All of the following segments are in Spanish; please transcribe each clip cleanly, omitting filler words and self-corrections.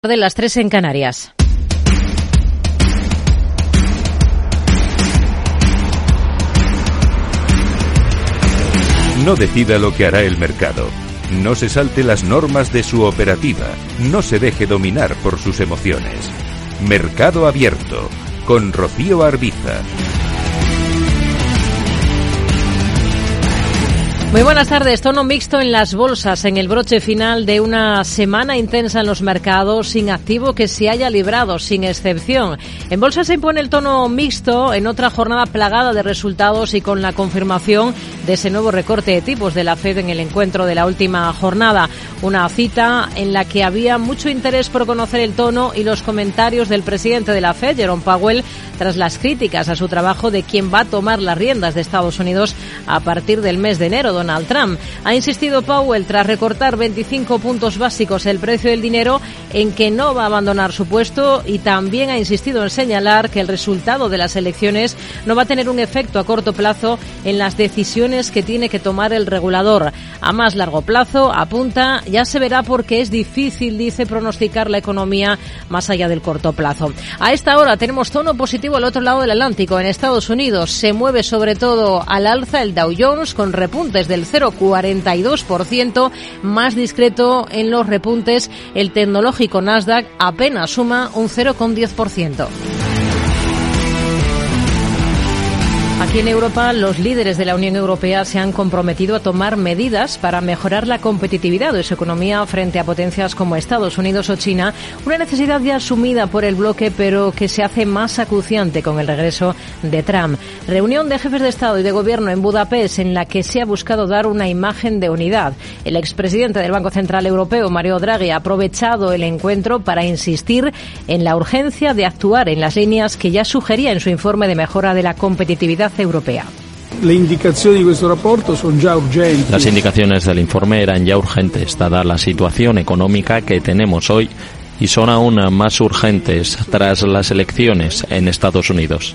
De las 3 en Canarias. No decida lo que hará el mercado. No se salte las normas de su operativa. No se deje dominar por sus emociones. Mercado Abierto, con Rocío Arbiza. Muy buenas tardes. Tono mixto en las bolsas en el broche final de una semana intensa en los mercados, sin activo que se haya librado, sin excepción. En bolsa se impone el tono mixto en otra jornada plagada de resultados y con la confirmación de ese nuevo recorte de tipos de la FED en el encuentro de la última jornada. Una cita en la que había mucho interés por conocer el tono y los comentarios del presidente de la FED, Jerome Powell, tras las críticas a su trabajo de quien va a tomar las riendas de Estados Unidos a partir del mes de enero, Donald Trump. Ha insistido Powell, tras recortar 25 puntos básicos el precio del dinero, en que no va a abandonar su puesto, y también ha insistido en señalar que el resultado de las elecciones no va a tener un efecto a corto plazo en las decisiones que tiene que tomar el regulador. A más largo plazo, apunta, ya se verá porque es difícil, dice, pronosticar la economía más allá del corto plazo. A esta hora tenemos tono positivo al otro lado del Atlántico. En Estados Unidos se mueve sobre todo al alza el Dow Jones, con repuntes del 0,42%, más discreto en los repuntes el tecnológico Nasdaq, apenas suma un 0,10%. Aquí en Europa, los líderes de la Unión Europea se han comprometido a tomar medidas para mejorar la competitividad de su economía frente a potencias como Estados Unidos o China, una necesidad ya asumida por el bloque, pero que se hace más acuciante con el regreso de Trump. Reunión de jefes de Estado y de Gobierno en Budapest, en la que se ha buscado dar una imagen de unidad. El expresidente del Banco Central Europeo, Mario Draghi, ha aprovechado el encuentro para insistir en la urgencia de actuar en las líneas que ya sugería en su informe de mejora de la competitividad europea. Las indicaciones del informe eran ya urgentes, dada la situación económica que tenemos hoy, y son aún más urgentes tras las elecciones en Estados Unidos.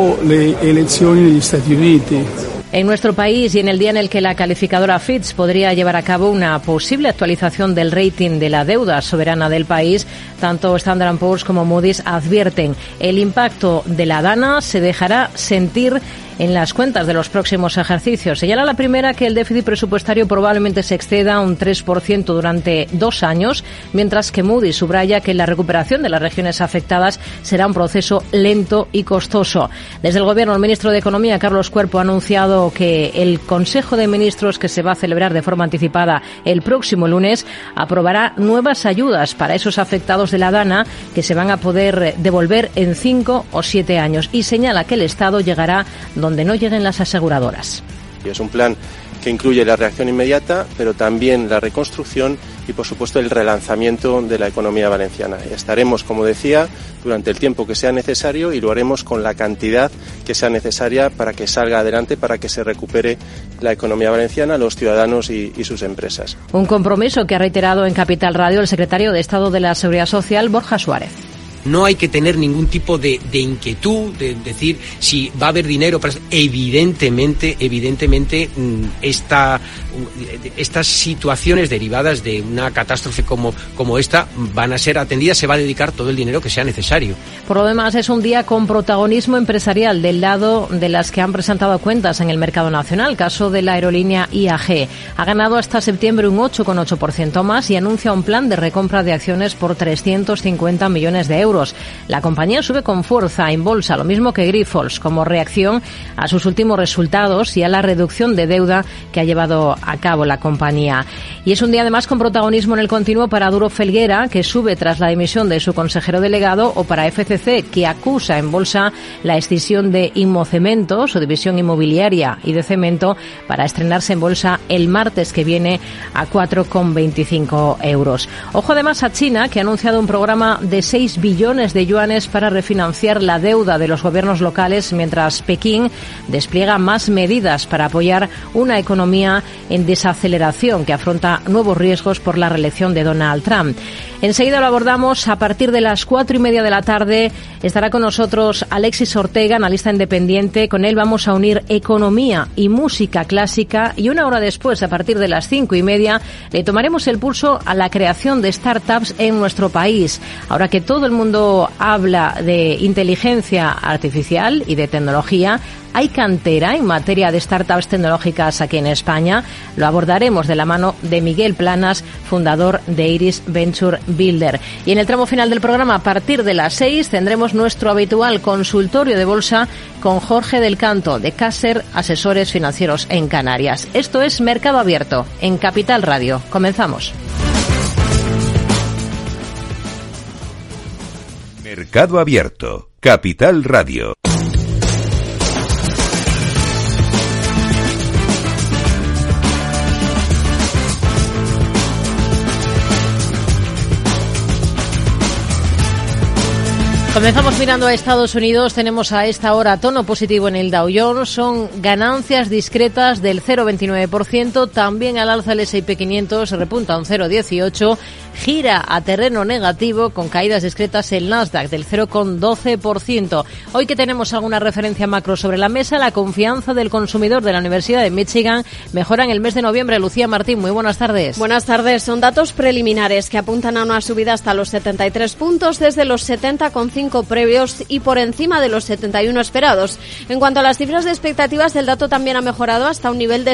En nuestro país, y en el día en el que la calificadora Fitch podría llevar a cabo una posible actualización del rating de la deuda soberana del país, tanto Standard & Poor's como Moody's advierten: el impacto de la dana se dejará sentir en las cuentas de los próximos ejercicios. Señala la primera que el déficit presupuestario probablemente se exceda un 3% durante 2 años, mientras que Moody's subraya que la recuperación de las regiones afectadas será un proceso lento y costoso. Desde el Gobierno, el ministro de Economía, Carlos Cuerpo, ha anunciado que el Consejo de Ministros, que se va a celebrar de forma anticipada el próximo lunes, aprobará nuevas ayudas para esos afectados de la dana, que se van a poder devolver en 5 o 7 años, y señala que el Estado llegará donde no lleguen las aseguradoras. Es un plan que incluye la reacción inmediata, pero también la reconstrucción y, por supuesto, el relanzamiento de la economía valenciana. Estaremos, como decía, durante el tiempo que sea necesario, y lo haremos con la cantidad que sea necesaria para que salga adelante, para que se recupere la economía valenciana, los ciudadanos y sus empresas. Un compromiso que ha reiterado en Capital Radio el secretario de Estado de la Seguridad Social, Borja Suárez. No hay que tener ningún tipo de inquietud, de decir si va a haber dinero para... Evidentemente, estas situaciones derivadas de una catástrofe como esta van a ser atendidas, se va a dedicar todo el dinero que sea necesario. Por lo demás, es un día con protagonismo empresarial del lado de las que han presentado cuentas en el mercado nacional. Caso de la aerolínea IAG. Ha ganado hasta septiembre un 8,8% más y anuncia un plan de recompra de acciones por 350 millones de euros. La compañía sube con fuerza en bolsa, lo mismo que Grifols, como reacción a sus últimos resultados y a la reducción de deuda que ha llevado a cabo la compañía. Y es un día además con protagonismo en el continuo para Duro Felguera, que sube tras la dimisión de su consejero delegado, o para FCC, que acusa en bolsa la escisión de Inmocemento, su división inmobiliaria y de cemento, para estrenarse en bolsa el martes que viene a 4,25 euros. Ojo además a China, que ha anunciado un programa de 6 billones billones de yuanes para refinanciar la deuda de los gobiernos locales, mientras Pekín despliega más medidas para apoyar una economía en desaceleración que afronta nuevos riesgos por la reelección de Donald Trump. Enseguida lo abordamos. A partir de las 4:30 de la tarde estará con nosotros Alexis Ortega, analista independiente. Con él vamos a unir economía y música clásica, y una hora después, a partir de las 5:30, le tomaremos el pulso a la creación de startups en nuestro país. Ahora que todo el mundo habla de inteligencia artificial y de tecnología, ¿hay cantera en materia de startups tecnológicas aquí en España? Lo abordaremos de la mano de Miguel Planas, fundador de Iris Venture Builder. Y en el tramo final del programa, a partir de las 6, tendremos nuestro habitual consultorio de bolsa con Jorge del Canto, de Caser Asesores Financieros en Canarias. Esto es Mercado Abierto, en Capital Radio. Comenzamos. Mercado Abierto, Capital Radio. Comenzamos mirando a Estados Unidos. Tenemos a esta hora tono positivo en el Dow Jones. Son ganancias discretas del 0,29%. También al alza el S&P 500, repunta un 0,18%. Gira a terreno negativo con caídas discretas el Nasdaq del 0,12%. Hoy que tenemos alguna referencia macro sobre la mesa, la confianza del consumidor de la Universidad de Michigan mejora en el mes de noviembre. Lucía Martín, muy buenas tardes. Buenas tardes. Son datos preliminares que apuntan a una subida hasta los 73 puntos desde los 70,5 previos y por encima de los 71 esperados. En cuanto a las cifras de expectativas, el dato también ha mejorado hasta un nivel de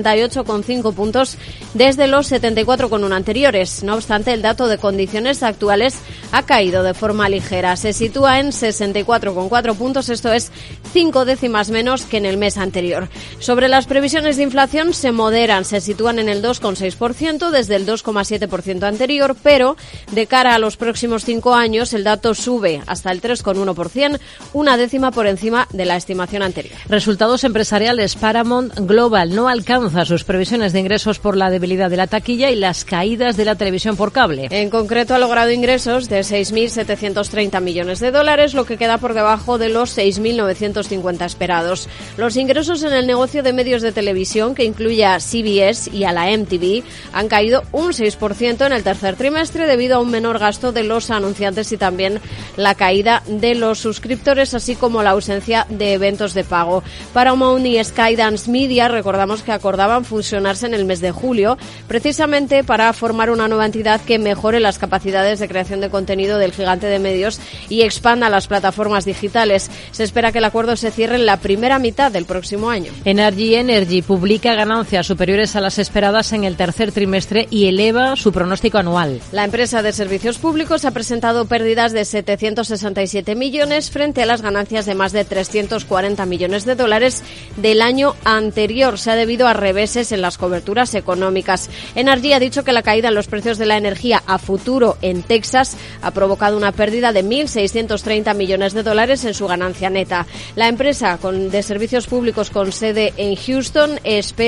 78,5 puntos desde los 74,1 anteriores. No obstante, el dato de condiciones actuales ha caído de forma ligera. Se sitúa en 64,4 puntos, esto es 5 décimas menos que en el mes anterior. Sobre las previsiones de inflación, se moderan, se sitúan en el 2,6% desde el 2,7% anterior, pero de cara a los próximos 5 años el dato sube hasta el 3,1%, una décima por encima de la estimación anterior. Resultados empresariales. Paramount Global no alcanza sus previsiones de ingresos por la debilidad de la taquilla y las caídas de la televisión por cable. En concreto, ha logrado ingresos de 6.730 millones de dólares, lo que queda por debajo de los 6.950 esperados. Los ingresos en el negocio de medios de televisión, que incluye a CBS y a la MTV, han caído un 6% en el tercer trimestre debido a un menor gasto de los anunciantes y también la caída de los suscriptores, así como la ausencia de eventos de pago. Paramount y Skydance Media, recordamos que acordaban fusionarse en el mes de julio, precisamente para formar una nueva entidad que mejore las capacidades de creación de contenido del gigante de medios y expanda las plataformas digitales. Se espera que el acuerdo se cierre en la primera mitad del próximo año. Energy publica ganancias superiores a las esperadas en el tercer trimestre y eleva su pronóstico anual. La empresa de servicios públicos ha presentado pérdidas de 767 millones frente a las ganancias de más de 340 millones de dólares del año anterior. Se ha debido a reveses en las coberturas económicas. Energy ha dicho que la caída en los precios de la energía a futuro en Texas ha provocado una pérdida de 1.630 millones de dólares en su ganancia neta. La empresa de servicios públicos con sede en Houston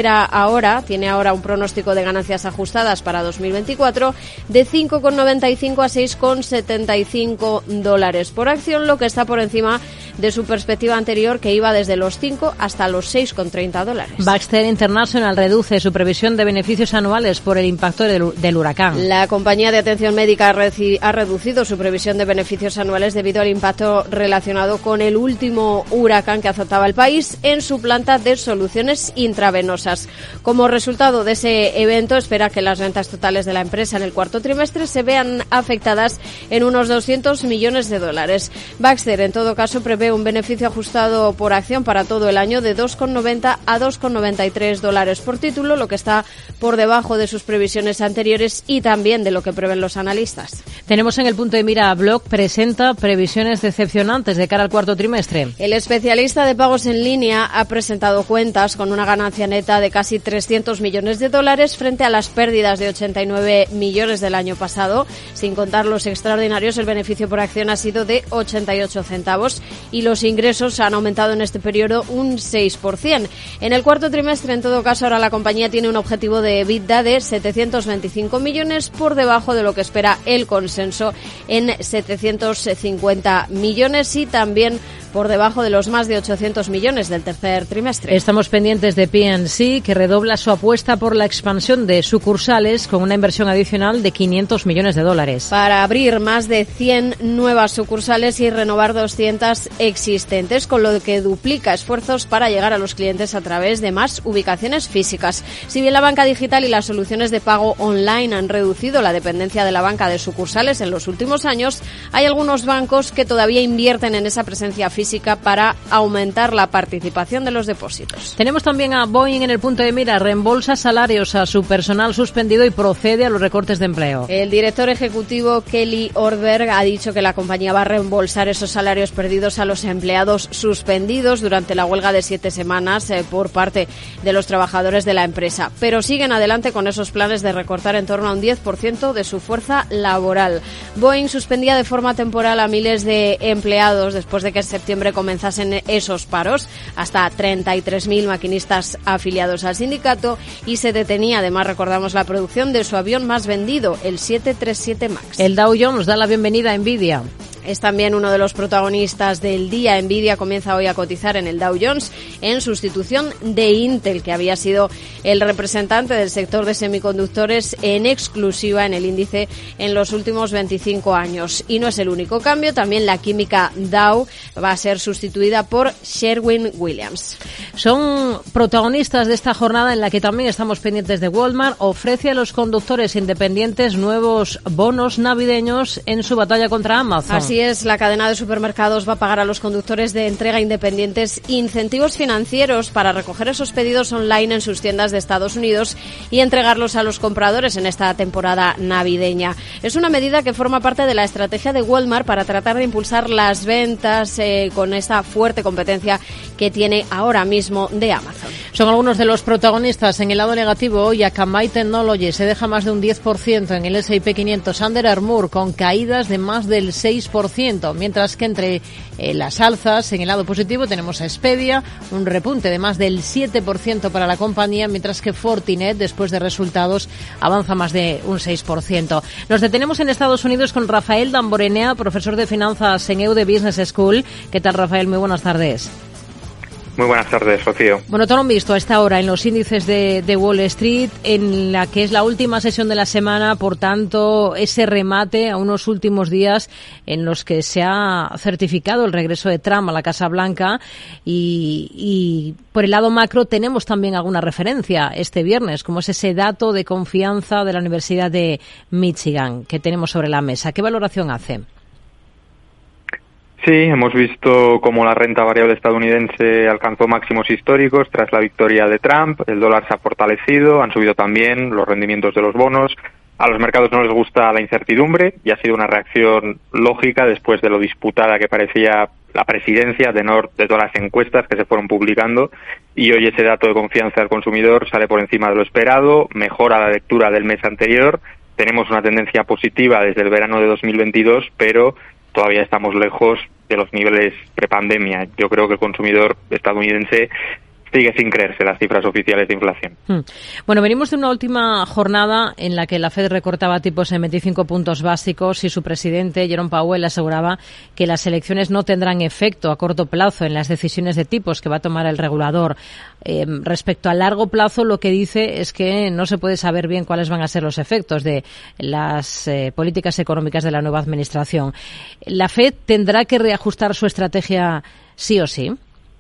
tiene ahora un pronóstico de ganancias ajustadas para 2024 de 5,95 a 6,75 dólares por acción, lo que está por encima de su perspectiva anterior, que iba desde los 5 hasta los 6,30 dólares. Baxter International reduce su previsión de beneficios anuales por el impacto del huracán. La compañía de atención médica ha reducido su previsión de beneficios anuales debido al impacto relacionado con el último huracán que azotaba el país en su planta de soluciones intravenosas. Como resultado de ese evento, espera que las ventas totales de la empresa en el cuarto trimestre se vean afectadas en unos 200 millones de dólares. Baxter, en todo caso, prevé un beneficio ajustado por acción para todo el año de 2,90 a 2,93 dólares por título, lo que está por debajo de sus previsiones anteriores y también de lo que prevén los analistas. Tenemos en el punto de mira a Block, presenta previsiones decepcionantes de cara al cuarto trimestre. El especialista de pagos en línea ha presentado cuentas con una ganancia neta de casi 300 millones de dólares frente a las pérdidas de 89 millones del año pasado. Sin contar los extraordinarios, el beneficio por acción ha sido de 88 centavos y los ingresos han aumentado en este periodo un 6%. En el cuarto trimestre, en todo caso, ahora la compañía tiene un objetivo de EBITDA de 725 millones, por debajo de lo que espera el consenso en 750 millones y también por debajo de los más de 800 millones del tercer trimestre. Estamos pendientes de P&C, que redobla su apuesta por la expansión de sucursales con una inversión adicional de $500 millones. Para abrir más de 100 nuevas sucursales y renovar 200 existentes, con lo que duplica esfuerzos para llegar a los clientes a través de más ubicaciones físicas. Si bien la banca digital y las soluciones de pago online han reducido la dependencia de la banca de sucursales en los últimos años, hay algunos bancos que todavía invierten en esa presencia física para aumentar la participación de los depósitos. Tenemos también a Boeing en el punto de mira. Reembolsa salarios a su personal suspendido y procede a los recortes de empleo. El director ejecutivo Kelly Ortberg ha dicho que la compañía va a reembolsar esos salarios perdidos a los empleados suspendidos durante la huelga de 7 semanas por parte de los trabajadores de la empresa. Pero siguen adelante con esos planes de recortar en torno a un 10% de su fuerza laboral. Boeing suspendía de forma temporal a miles de empleados después de que en septiembre comenzasen esos paros, hasta 33.000 maquinistas afiliados al sindicato, y se detenía, además, recordamos, la producción de su avión más vendido, el 737 MAX. El Dow Jones da la bienvenida a Nvidia. Es también uno de los protagonistas del día. Nvidia comienza hoy a cotizar en el Dow Jones en sustitución de Intel, que había sido el representante del sector de semiconductores en exclusiva en el índice en los últimos 25 años. Y no es el único cambio, también la química Dow va a ser sustituida por Sherwin-Williams. Son protagonistas de esta jornada en la que también estamos pendientes de Walmart. Ofrece a los conductores independientes nuevos bonos navideños en su batalla contra Amazon. Así es, la cadena de supermercados va a pagar a los conductores de entrega independientes incentivos financieros para recoger esos pedidos online en sus tiendas de Estados Unidos y entregarlos a los compradores en esta temporada navideña. Es una medida que forma parte de la estrategia de Walmart para tratar de impulsar las ventas con esta fuerte competencia que tiene ahora mismo de Amazon. Son algunos de los protagonistas. En el lado negativo, hoy Akamai Technology se deja más de un 10% en el S&P 500. Under Armour con caídas de más del 6%, mientras que entre las alzas, en el lado positivo, tenemos a Expedia, un repunte de más del 7% para la compañía, mientras que Fortinet, después de resultados, avanza más de un 6%. Nos detenemos en Estados Unidos con Rafael Damborenea, profesor de finanzas en EUD Business School. ¿Qué tal, Rafael? Muy buenas tardes. Muy buenas tardes, Rocío. Bueno, tono visto a esta hora en los índices de Wall Street, en la que es la última sesión de la semana, por tanto, ese remate a unos últimos días en los que se ha certificado el regreso de Trump a la Casa Blanca y por el lado macro tenemos también alguna referencia este viernes, como es ese dato de confianza de la Universidad de Michigan que tenemos sobre la mesa. ¿Qué valoración hace? Sí, hemos visto cómo la renta variable estadounidense alcanzó máximos históricos tras la victoria de Trump. El dólar se ha fortalecido, han subido también los rendimientos de los bonos. A los mercados no les gusta la incertidumbre y ha sido una reacción lógica después de lo disputada que parecía la presidencia de todas las encuestas que se fueron publicando, y hoy ese dato de confianza del consumidor sale por encima de lo esperado, mejora la lectura del mes anterior. Tenemos una tendencia positiva desde el verano de 2022, pero todavía estamos lejos de los niveles prepandemia. Yo creo que el consumidor estadounidense sigue sin creerse las cifras oficiales de inflación. Bueno, venimos de una última jornada en la que la Fed recortaba tipos en 25 puntos básicos y su presidente, Jerome Powell, aseguraba que las elecciones no tendrán efecto a corto plazo en las decisiones de tipos que va a tomar el regulador. Respecto a largo plazo, lo que dice es que no se puede saber bien cuáles van a ser los efectos de las políticas económicas de la nueva administración. ¿La Fed tendrá que reajustar su estrategia sí o sí?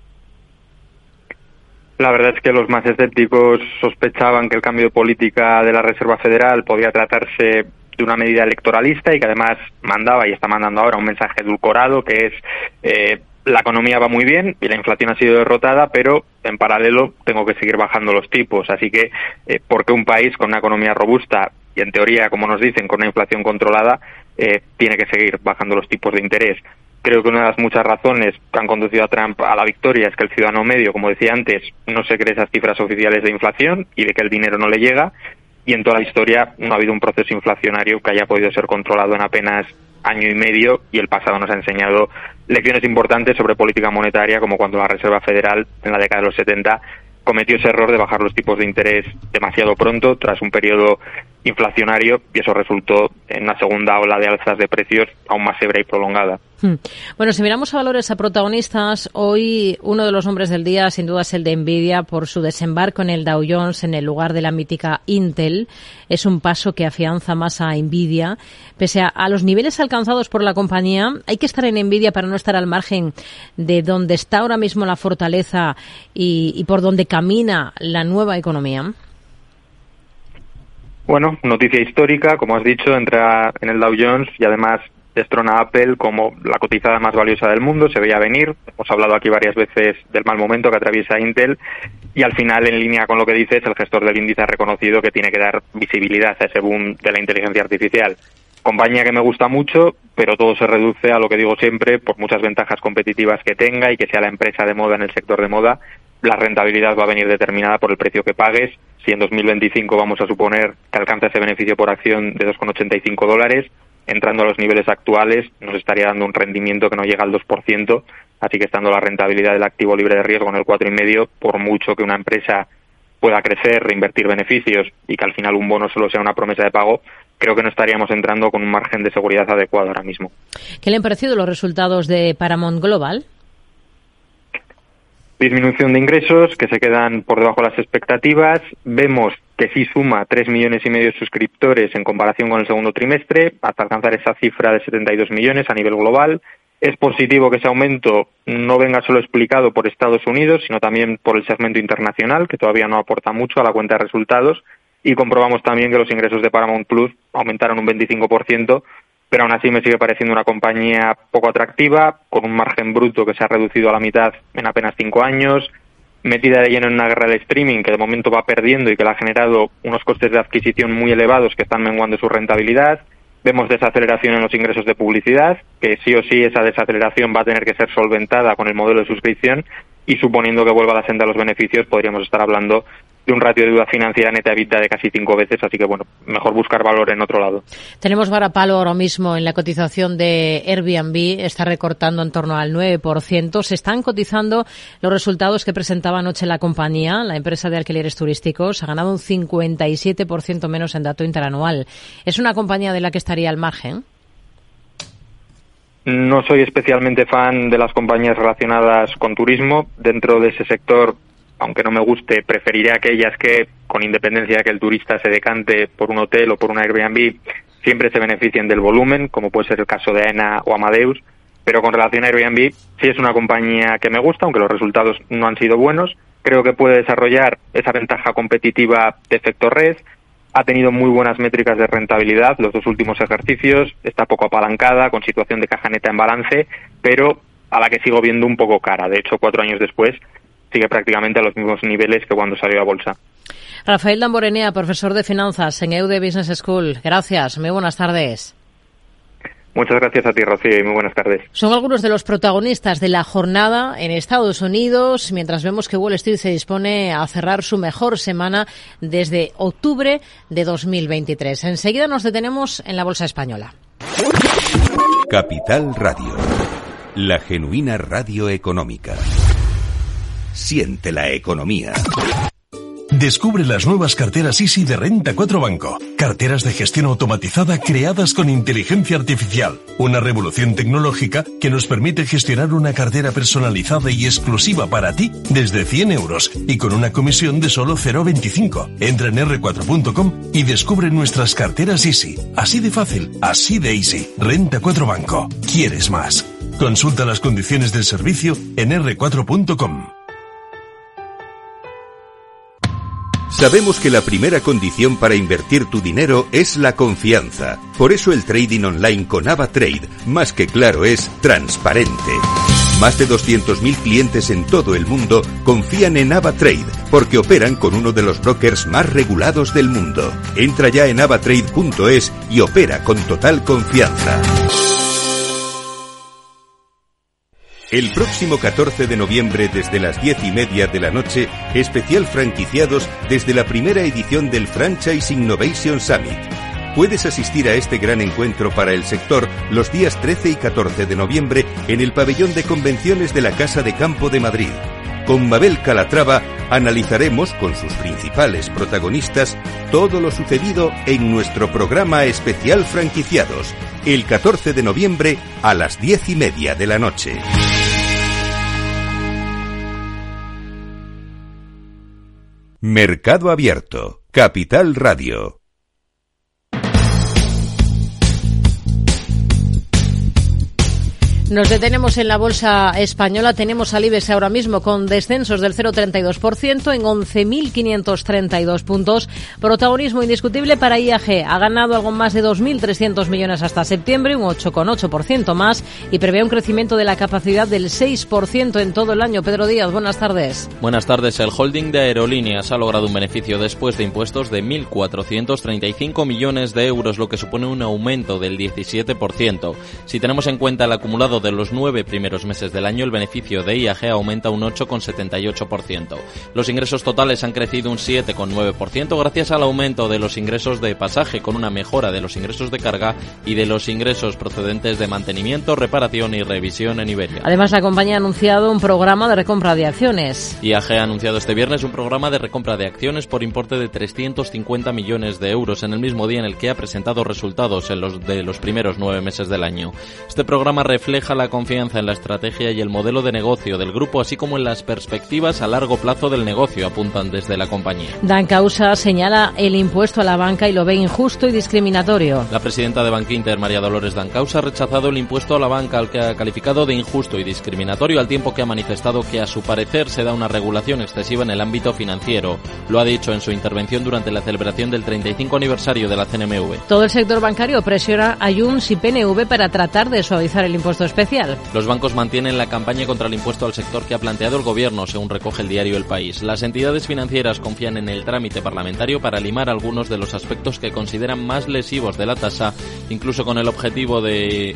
La verdad es que los más escépticos sospechaban que el cambio de política de la Reserva Federal podía tratarse de una medida electoralista y que además mandaba y está mandando ahora un mensaje edulcorado que es la economía va muy bien y la inflación ha sido derrotada, pero en paralelo tengo que seguir bajando los tipos. Así que, porque un país con una economía robusta y en teoría, como nos dicen, con una inflación controlada, tiene que seguir bajando los tipos de interés. Creo que una de las muchas razones que han conducido a Trump a la victoria es que el ciudadano medio, como decía antes, no se cree esas cifras oficiales de inflación y ve que el dinero no le llega, y en toda la historia no ha habido un proceso inflacionario que haya podido ser controlado en apenas año y medio, y el pasado nos ha enseñado lecciones importantes sobre política monetaria, como cuando la Reserva Federal en la década de los 70 cometió ese error de bajar los tipos de interés demasiado pronto tras un periodo inflacionario, y eso resultó en una segunda ola de alzas de precios aún más severa y prolongada. Bueno, si miramos a valores a protagonistas, hoy uno de los nombres del día sin duda es el de Nvidia por su desembarco en el Dow Jones en el lugar de la mítica Intel. Es un paso que afianza más a Nvidia. Pese a los niveles alcanzados por la compañía, hay que estar en Nvidia para no estar al margen de donde está ahora mismo la fortaleza y por donde camina la nueva economía. Bueno, noticia histórica, como has dicho, entra en el Dow Jones y además destrona a Apple como la cotizada más valiosa del mundo. Se veía venir, hemos hablado aquí varias veces del mal momento que atraviesa Intel, y al final, en línea con lo que dices, el gestor del índice ha reconocido que tiene que dar visibilidad a ese boom de la inteligencia artificial. Compañía que me gusta mucho, pero todo se reduce a lo que digo siempre, por muchas ventajas competitivas que tenga y que sea la empresa de moda en el sector de moda, la rentabilidad va a venir determinada por el precio que pagues. Si en 2025 vamos a suponer que alcanza ese beneficio por acción de $2,85, entrando a los niveles actuales nos estaría dando un rendimiento que no llega al 2%, así que estando la rentabilidad del activo libre de riesgo en el 4,5%, por mucho que una empresa pueda crecer, reinvertir beneficios y que al final un bono solo sea una promesa de pago, creo que no estaríamos entrando con un margen de seguridad adecuado ahora mismo. ¿Qué le han parecido los resultados de Paramount Global? Disminución de ingresos que se quedan por debajo de las expectativas. Vemos que sí suma 3,5 millones de suscriptores en comparación con el segundo trimestre, hasta alcanzar esa cifra de 72 millones a nivel global. Es positivo que ese aumento no venga solo explicado por Estados Unidos, sino también por el segmento internacional, que todavía no aporta mucho a la cuenta de resultados. Y comprobamos también que los ingresos de Paramount Plus aumentaron un 25%, pero aún así me sigue pareciendo una compañía poco atractiva, con un margen bruto que se ha reducido a la mitad en apenas 5 años, metida de lleno en una guerra del streaming que de momento va perdiendo y que le ha generado unos costes de adquisición muy elevados que están menguando su rentabilidad. Vemos desaceleración en los ingresos de publicidad, que sí o sí esa desaceleración va a tener que ser solventada con el modelo de suscripción, y suponiendo que vuelva a la senda de los beneficios podríamos estar hablando de un ratio de deuda financiera neta EBITDA de casi 5 veces, así que bueno, mejor buscar valor en otro lado. Tenemos varapalo ahora mismo en la cotización de Airbnb, está recortando en torno al 9%. Se están cotizando los resultados que presentaba anoche la compañía, la empresa de alquileres turísticos, ha ganado un 57% menos en dato interanual. ¿Es una compañía de la que estaría al margen? No soy especialmente fan de las compañías relacionadas con turismo. Dentro de ese sector, aunque no me guste, preferiré aquellas que, con independencia de que el turista se decante por un hotel o por una Airbnb, siempre se beneficien del volumen, como puede ser el caso de Aena o Amadeus. Pero con relación a Airbnb, sí es una compañía que me gusta, aunque los resultados no han sido buenos. Creo que puede desarrollar esa ventaja competitiva de efecto red. Ha tenido muy buenas métricas de rentabilidad los 2 últimos ejercicios, está poco apalancada, con situación de caja neta en balance, pero a la que sigo viendo un poco cara. De hecho, 4 años después, sigue prácticamente a los mismos niveles que cuando salió a bolsa. Rafael Damborenea, profesor de finanzas en EUDE Business School. Gracias, muy buenas tardes. Muchas gracias a ti, Rocío, y muy buenas tardes. Son algunos de los protagonistas de la jornada en Estados Unidos, mientras vemos que Wall Street se dispone a cerrar su mejor semana desde octubre de 2023. Enseguida nos detenemos en la Bolsa Española. Capital Radio, la genuina radio económica. Siente la economía. Descubre las nuevas carteras Easy de Renta 4 Banco. Carteras de gestión automatizada creadas con inteligencia artificial. Una revolución tecnológica que nos permite gestionar una cartera personalizada y exclusiva para ti desde 100 euros y con una comisión de solo 0,25. Entra en r4.com y descubre nuestras carteras Easy. Así de fácil, así de easy. Renta 4 Banco. ¿Quieres más? Consulta las condiciones del servicio en r4.com. Sabemos que la primera condición para invertir tu dinero es la confianza. Por eso el trading online con AvaTrade, más que claro, es transparente. Más de 200.000 clientes en todo el mundo confían en AvaTrade porque operan con uno de los brokers más regulados del mundo. Entra ya en avatrade.es y opera con total confianza. El próximo 14 de noviembre, desde las 10:30 de la noche, especial franquiciados desde la primera edición del Franchise Innovation Summit. Puedes asistir a este gran encuentro para el sector los días 13 y 14 de noviembre en el pabellón de convenciones de la Casa de Campo de Madrid. Con Mabel Calatrava analizaremos con sus principales protagonistas todo lo sucedido en nuestro programa especial Franquiciados, el 14 de noviembre a las 10:30 de la noche. Mercado Abierto, Capital Radio. Nos detenemos en la bolsa española. Tenemos al IBEX ahora mismo con descensos del 0,32% en 11.532 puntos. Protagonismo indiscutible para IAG. Ha ganado algo más de 2.300 millones hasta septiembre, un 8,8% más, y prevé un crecimiento de la capacidad del 6% en todo el año. Pedro Díaz, buenas tardes. Buenas tardes. El holding de aerolíneas ha logrado un beneficio después de impuestos de 1.435 millones de euros, lo que supone un aumento del 17%. Si tenemos en cuenta el acumulado de los 9 primeros meses del año, el beneficio de IAG aumenta un 8,78%. Los ingresos totales han crecido un 7,9% gracias al aumento de los ingresos de pasaje, con una mejora de los ingresos de carga y de los ingresos procedentes de mantenimiento, reparación y revisión en Iberia. Además, la compañía ha anunciado un programa de recompra de acciones. IAG ha anunciado este viernes un programa de recompra de acciones por importe de 350 millones de euros en el mismo día en el que ha presentado resultados de los primeros 9 meses del año. Este programa refleja la confianza en la estrategia y el modelo de negocio del grupo, así como en las perspectivas a largo plazo del negocio, apuntan desde la compañía. Dancausa señala el impuesto a la banca y lo ve injusto y discriminatorio. La presidenta de Bankinter, María Dolores Dancausa, ha rechazado el impuesto a la banca, al que ha calificado de injusto y discriminatorio, al tiempo que ha manifestado que a su parecer se da una regulación excesiva en el ámbito financiero. Lo ha dicho en su intervención durante la celebración del 35 aniversario de la CNMV. Todo el sector bancario presiona a Junts y PNV para tratar de suavizar el impuesto especial. Los bancos mantienen la campaña contra el impuesto al sector que ha planteado el gobierno, según recoge el diario El País. Las entidades financieras confían en el trámite parlamentario para limar algunos de los aspectos que consideran más lesivos de la tasa, incluso con el objetivo de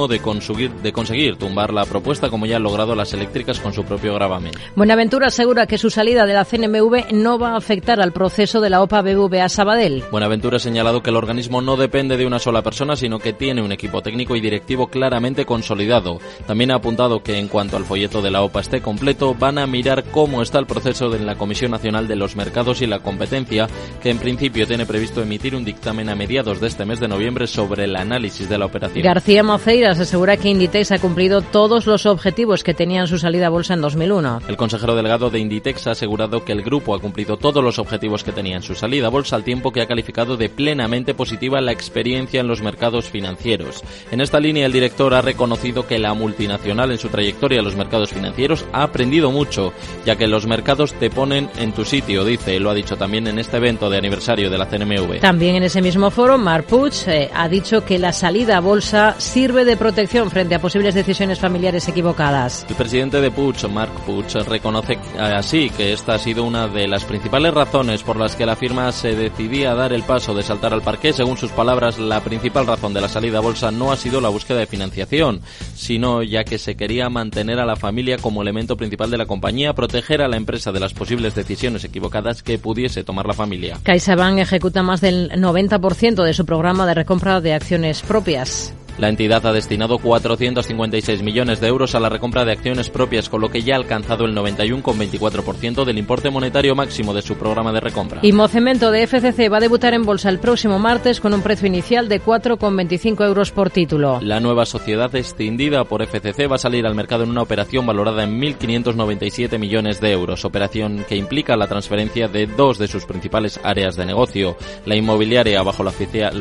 conseguir tumbar la propuesta, como ya han logrado las eléctricas con su propio gravamen. Buenaventura asegura que su salida de la CNMV no va a afectar al proceso de la OPA BBVA Sabadell. Buenaventura ha señalado que el organismo no depende de una sola persona, sino que tiene un equipo técnico y directivo claramente consolidado. También ha apuntado que en cuanto al folleto de la OPA esté completo, van a mirar cómo está el proceso de la Comisión Nacional de los Mercados y la Competencia, que en principio tiene previsto emitir un dictamen a mediados de este mes de noviembre sobre el análisis de la operación. García Maceiras asegura que Inditex ha cumplido todos los objetivos que tenía en su salida a bolsa en 2001. El consejero delegado de Inditex ha asegurado que el grupo ha cumplido todos los objetivos que tenía en su salida a bolsa, al tiempo que ha calificado de plenamente positiva la experiencia en los mercados financieros. En esta línea, el director ha reconocido que la multinacional en su trayectoria en los mercados financieros ha aprendido mucho, ya que los mercados te ponen en tu sitio, dice. Lo ha dicho también en este evento de aniversario de la CNMV. También en ese mismo foro, Marc Puig ha dicho que la salida a bolsa sirve de protección frente a posibles decisiones familiares equivocadas. El presidente de Puig, Marc Puig, reconoce así que esta ha sido una de las principales razones por las que la firma se decidía a dar el paso de saltar al parqué. Según sus palabras, la principal razón de la salida a bolsa no ha sido la búsqueda de financiación, sino ya que se quería mantener a la familia como elemento principal de la compañía, proteger a la empresa de las posibles decisiones equivocadas que pudiese tomar la familia. CaixaBank ejecuta más del 90% de su programa de recompra de acciones propias. La entidad ha destinado 456 millones de euros a la recompra de acciones propias, con lo que ya ha alcanzado el 91,24% del importe monetario máximo de su programa de recompra. Y Mocemento de FCC va a debutar en bolsa el próximo martes con un precio inicial de 4,25 euros por título. La nueva sociedad escindida por FCC va a salir al mercado en una operación valorada en 1.597 millones de euros, operación que implica la transferencia de dos de sus principales áreas de negocio, la inmobiliaria bajo la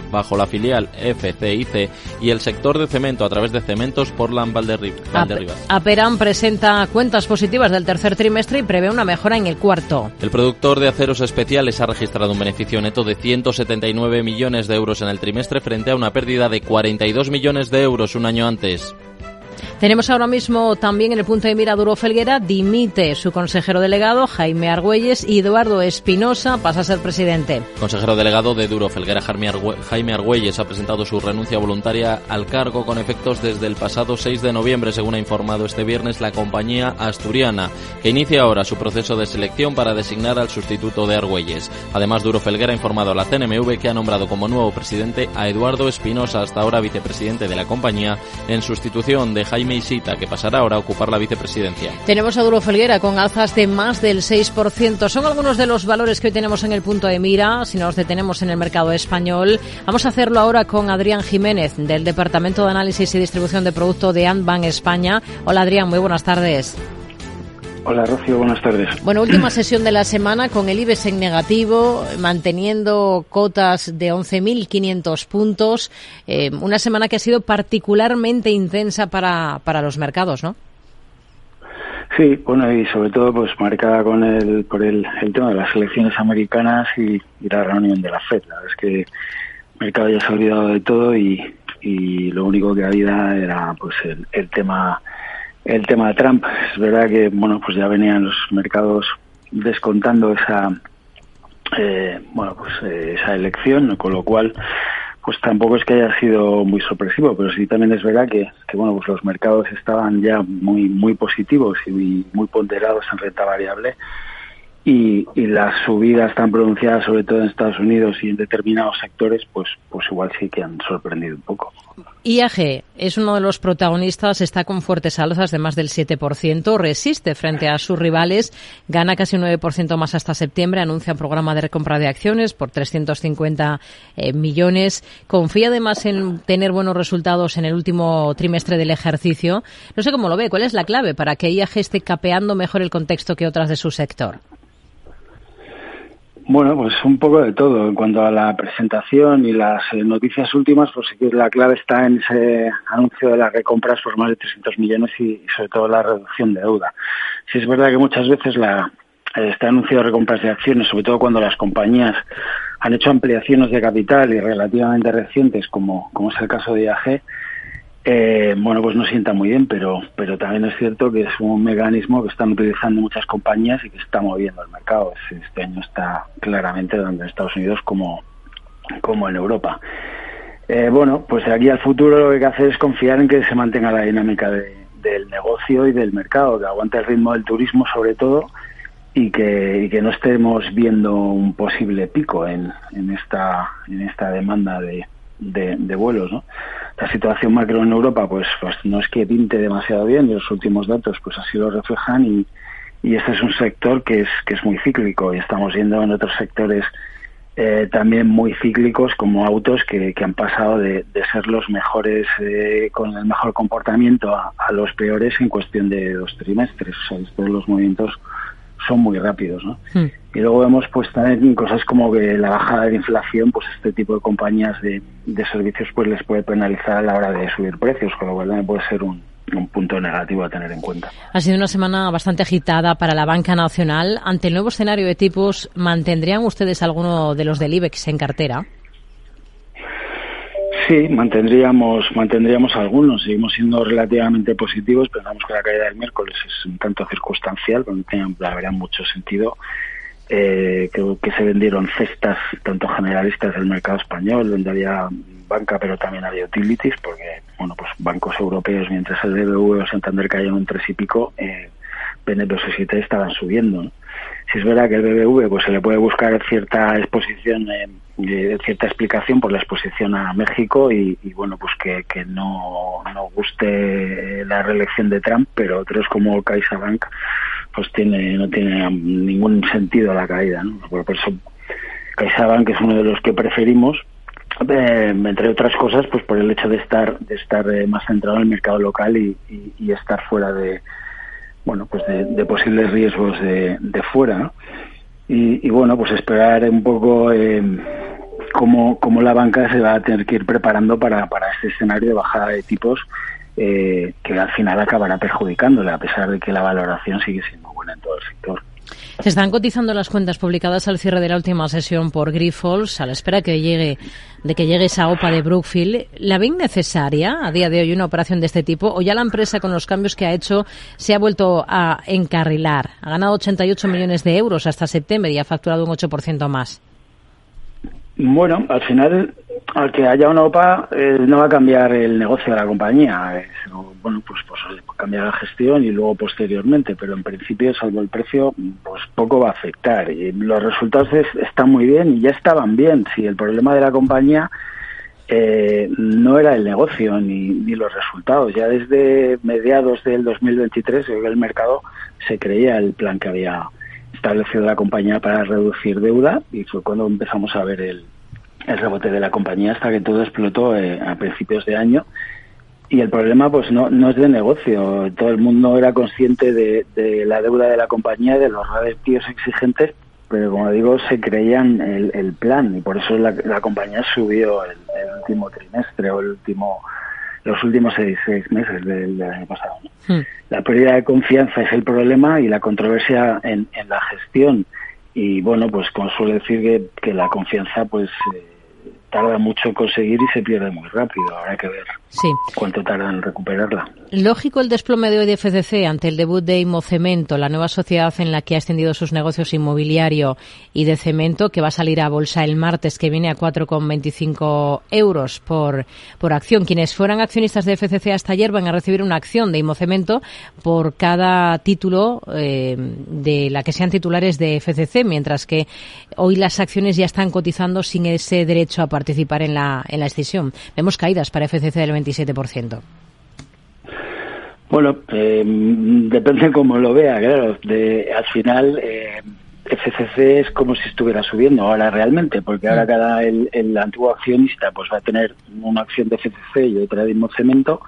filial FCIC y el sector de cemento a través de Cementos Portland Valderrivas. Aperam presenta cuentas positivas del tercer trimestre y prevé una mejora en el cuarto. El productor de aceros especiales ha registrado un beneficio neto de 179 millones de euros en el trimestre frente a una pérdida de 42 millones de euros un año antes. Tenemos ahora mismo también en el punto de mira Duro Felguera, dimite su consejero delegado Jaime Argüelles y Eduardo Espinosa pasa a ser presidente. Consejero delegado de Duro Felguera, Jaime Argüelles, ha presentado su renuncia voluntaria al cargo con efectos desde el pasado 6 de noviembre, según ha informado este viernes la compañía asturiana, que inicia ahora su proceso de selección para designar al sustituto de Argüelles. Además, Duro Felguera ha informado a la CNMV que ha nombrado como nuevo presidente a Eduardo Espinosa, hasta ahora vicepresidente de la compañía, en sustitución de Jaime Isita, que pasará ahora a ocupar la vicepresidencia. Tenemos a Duro Felguera con alzas de más del 6%. Son algunos de los valores que hoy tenemos en el punto de mira. Si nos detenemos en el mercado español, vamos a hacerlo ahora con Adrián Jiménez, del Departamento de Análisis y Distribución de Producto de Antbank España. Hola Adrián, muy buenas tardes. Hola Rocío, buenas tardes. Bueno, última sesión de la semana con el IBEX en negativo, manteniendo cotas de 11.500 puntos. Una semana que ha sido particularmente intensa para los mercados, ¿no? Sí, bueno, y sobre todo pues marcada por el tema de las elecciones americanas y la reunión de la FED. La verdad es que el mercado ya se ha olvidado de todo y lo único que había era pues el tema de Trump. Es verdad que bueno, pues ya venían los mercados descontando esa elección, con lo cual pues tampoco es que haya sido muy sorpresivo, pero sí también es verdad que bueno, pues los mercados estaban ya muy positivos y muy ponderados en renta variable. Y las subidas tan pronunciadas, sobre todo en Estados Unidos y en determinados sectores, pues igual sí que han sorprendido un poco. IAG es uno de los protagonistas, está con fuertes alzas de más del 7%, resiste frente a sus rivales, gana casi un 9% más hasta septiembre, anuncia un programa de recompra de acciones por 350 millones, confía además en tener buenos resultados en el último trimestre del ejercicio. No sé cómo lo ve, ¿cuál es la clave para que IAG esté capeando mejor el contexto que otras de su sector? Bueno, pues un poco de todo. En cuanto a la presentación y las noticias últimas, pues sí que la clave está en ese anuncio de las recompras por más de 300 millones y sobre todo la reducción de deuda. Sí es verdad que muchas veces este anuncio de recompras de acciones, sobre todo cuando las compañías han hecho ampliaciones de capital y relativamente recientes, como es el caso de IAG, bueno, pues no sienta muy bien, pero también es cierto que es un mecanismo que están utilizando muchas compañías y que está moviendo el mercado. Este año está claramente tanto en Estados Unidos como en Europa. Bueno, pues de aquí al futuro lo que hay que hacer es confiar en que se mantenga la dinámica del negocio y del mercado, que aguante el ritmo del turismo sobre todo y que no estemos viendo un posible pico en esta demanda de vuelos, ¿no? La situación macro en Europa pues no es que pinte demasiado bien, y los últimos datos pues así lo reflejan y este es un sector que es muy cíclico y estamos viendo en otros sectores también muy cíclicos como autos que han pasado de ser los mejores con el mejor comportamiento a los peores en cuestión de 2 trimestres. O sea, todos los movimientos son muy rápidos, ¿no? Y luego vemos pues también cosas como que la bajada de inflación, pues este tipo de compañías de servicios pues les puede penalizar a la hora de subir precios, con lo cual también puede ser un punto negativo a tener en cuenta. Ha sido una semana bastante agitada para la banca nacional. Ante el nuevo escenario de tipos, ¿mantendrían ustedes alguno de los del IBEX en cartera? Sí, mantendríamos algunos. Seguimos siendo relativamente positivos. Pensamos que la caída del miércoles es un tanto circunstancial, porque tiene, la verdad, mucho sentido. Creo que se vendieron cestas tanto generalistas del mercado español, donde había banca, pero también había utilities, porque bueno, pues bancos europeos, mientras el BBV o Santander caían un 3 y pico, BNP o Société estaban subiendo, ¿no? Si es verdad que el BBV pues se le puede buscar cierta exposición, cierta explicación por la exposición a México y bueno, pues que no guste la reelección de Trump, pero otros como CaixaBank pues no tiene ningún sentido la caída, ¿no? Por eso CaixaBank es uno de los que preferimos, entre otras cosas pues por el hecho de estar más centrado en el mercado local y estar fuera de posibles riesgos de fuera, ¿no? Y bueno, pues esperar un poco cómo la banca se va a tener que ir preparando para este escenario de bajada de tipos que al final acabará perjudicándole, a pesar de que la valoración sigue siendo buena en todo el sector. Se están cotizando las cuentas publicadas al cierre de la última sesión por Grifols a la espera de que llegue esa OPA de Brookfield. ¿La ven necesaria a día de hoy una operación de este tipo o ya la empresa con los cambios que ha hecho se ha vuelto a encarrilar? Ha ganado 88 millones de euros hasta septiembre y ha facturado un 8% más. Bueno, al final, al que haya una OPA, no va a cambiar el negocio de la compañía. Bueno, pues cambiar la gestión y luego posteriormente, pero en principio, salvo el precio, pues poco va a afectar. Y los resultados están muy bien y ya estaban bien. Si el problema de la compañía no era el negocio ni los resultados. Ya desde mediados del 2023, creo que el mercado se creía el plan que había establecido la compañía para reducir deuda y fue cuando empezamos a ver el rebote de la compañía hasta que todo explotó a principios de año y el problema pues no es de negocio. Todo el mundo era consciente de la deuda de la compañía, de los ratios exigentes, pero como digo, se creían el plan y por eso la compañía subió el último trimestre o los últimos seis meses del año pasado, ¿no? La pérdida de confianza es el problema y la controversia en la gestión. Y bueno, pues como suele decir que la confianza pues tarda mucho en conseguir y se pierde muy rápido. Habrá que ver cuánto tarda en recuperarla. Lógico el desplome de hoy de FCC ante el debut de Imocemento, la nueva sociedad en la que ha extendido sus negocios inmobiliario y de cemento, que va a salir a bolsa el martes que viene a 4,25 euros por acción. Quienes fueran accionistas de FCC hasta ayer van a recibir una acción de Imocemento por cada título de la que sean titulares de FCC, mientras que hoy las acciones ya están cotizando sin ese derecho a participar en la escisión. Vemos caídas para FCC del 27%. Bueno, depende cómo lo vea, claro. Al final, FCC es como si estuviera subiendo ahora realmente, porque ahora el antiguo accionista pues va a tener una acción de FCC y otra de Imocemento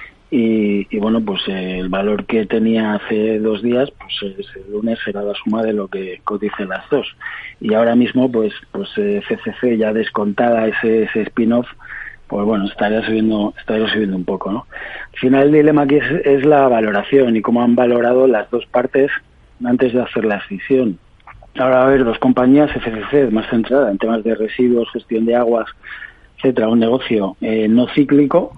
y bueno, pues el valor que tenía hace 2 días, pues el lunes será la suma de lo que coticen las dos. Y ahora mismo, pues FCC ya descontada ese spin-off, pues bueno, estaría subiendo un poco, ¿no? Al final el dilema aquí es la valoración y cómo han valorado las dos partes antes de hacer la escisión. Ahora va a haber 2 compañías, FCC más centrada en temas de residuos, gestión de aguas, etcétera, un negocio no cíclico,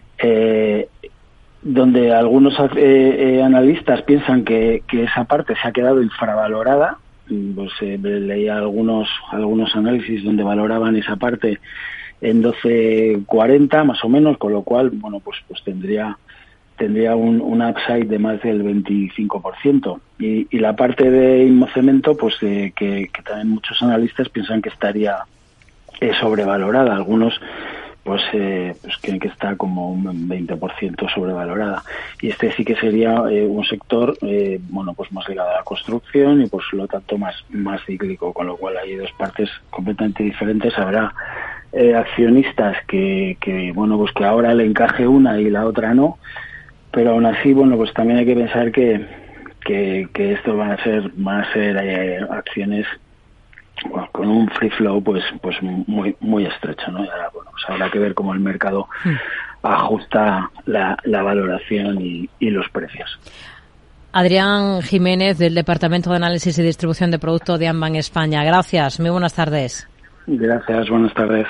donde algunos analistas piensan que esa parte se ha quedado infravalorada. Pues leía algunos análisis donde valoraban esa parte en 12.40 más o menos, con lo cual bueno pues tendría un upside de más del 25%. Y la parte de Imocemento pues que también muchos analistas piensan que estaría sobrevalorada. Algunos pues creen que está como un 20% sobrevalorada. Y este sí que sería un sector bueno pues más ligado a la construcción y por lo tanto más cíclico, con lo cual hay 2 partes completamente diferentes. Habrá accionistas que bueno pues que ahora le encaje una y la otra no, pero aún así bueno pues también hay que pensar que esto van a ser acciones bueno, con un free flow pues muy estrecho, ¿no? Y ahora bueno pues habrá que ver cómo el mercado ajusta la valoración y los precios. Adrián Jiménez, del Departamento de Análisis y Distribución de Producto de Amban España. Gracias, muy buenas tardes. Gracias, buenas tardes.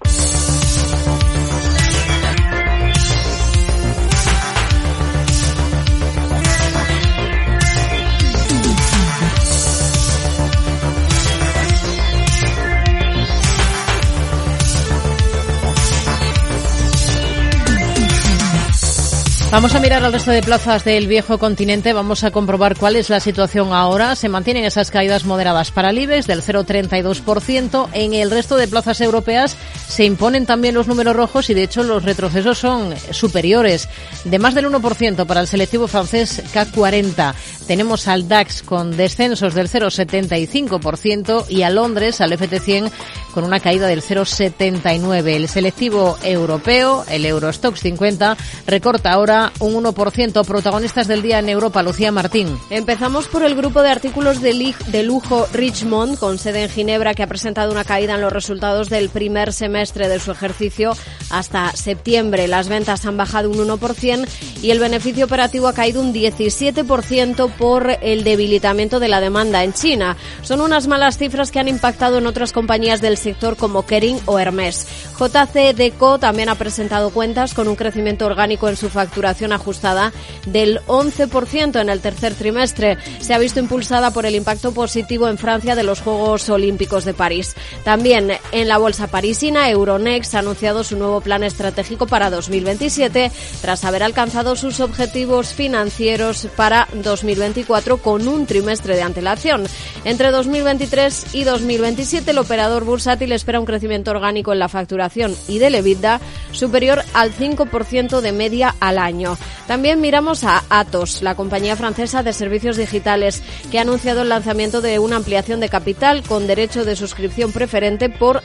Vamos a mirar al resto de plazas del viejo continente, vamos a comprobar cuál es la situación ahora. Se mantienen esas caídas moderadas para el IBEX del 0,32%. En el resto de plazas europeas se imponen también los números rojos y de hecho los retrocesos son superiores, de más del 1% para el selectivo francés CAC 40. Tenemos al DAX con descensos del 0,75% y a Londres, al FT100, con una caída del 0,79%. El selectivo europeo, el Eurostoxx 50, recorta ahora arriba un 1%. Protagonistas del día en Europa, Lucía Martín. Empezamos por el grupo de artículos de lujo Richemont, con sede en Ginebra, que ha presentado una caída en los resultados del primer semestre de su ejercicio hasta septiembre. Las ventas han bajado un 1% y el beneficio operativo ha caído un 17% por el debilitamiento de la demanda en China. Son unas malas cifras que han impactado en otras compañías del sector como Kering o Hermès. JCDecaux también ha presentado cuentas con un crecimiento orgánico en su facturación ajustada del 11% en el tercer trimestre. Se ha visto impulsada por el impacto positivo en Francia de los Juegos Olímpicos de París. También en la bolsa parisina, Euronext ha anunciado su nuevo plan estratégico para 2027 tras haber alcanzado sus objetivos financieros para 2024 con un trimestre de antelación. Entre 2023 y 2027, el operador bursátil espera un crecimiento orgánico en la facturación y del EBITDA superior al 5% de media al año. También miramos a Atos, la compañía francesa de servicios digitales, que ha anunciado el lanzamiento de una ampliación de capital con derecho de suscripción preferente por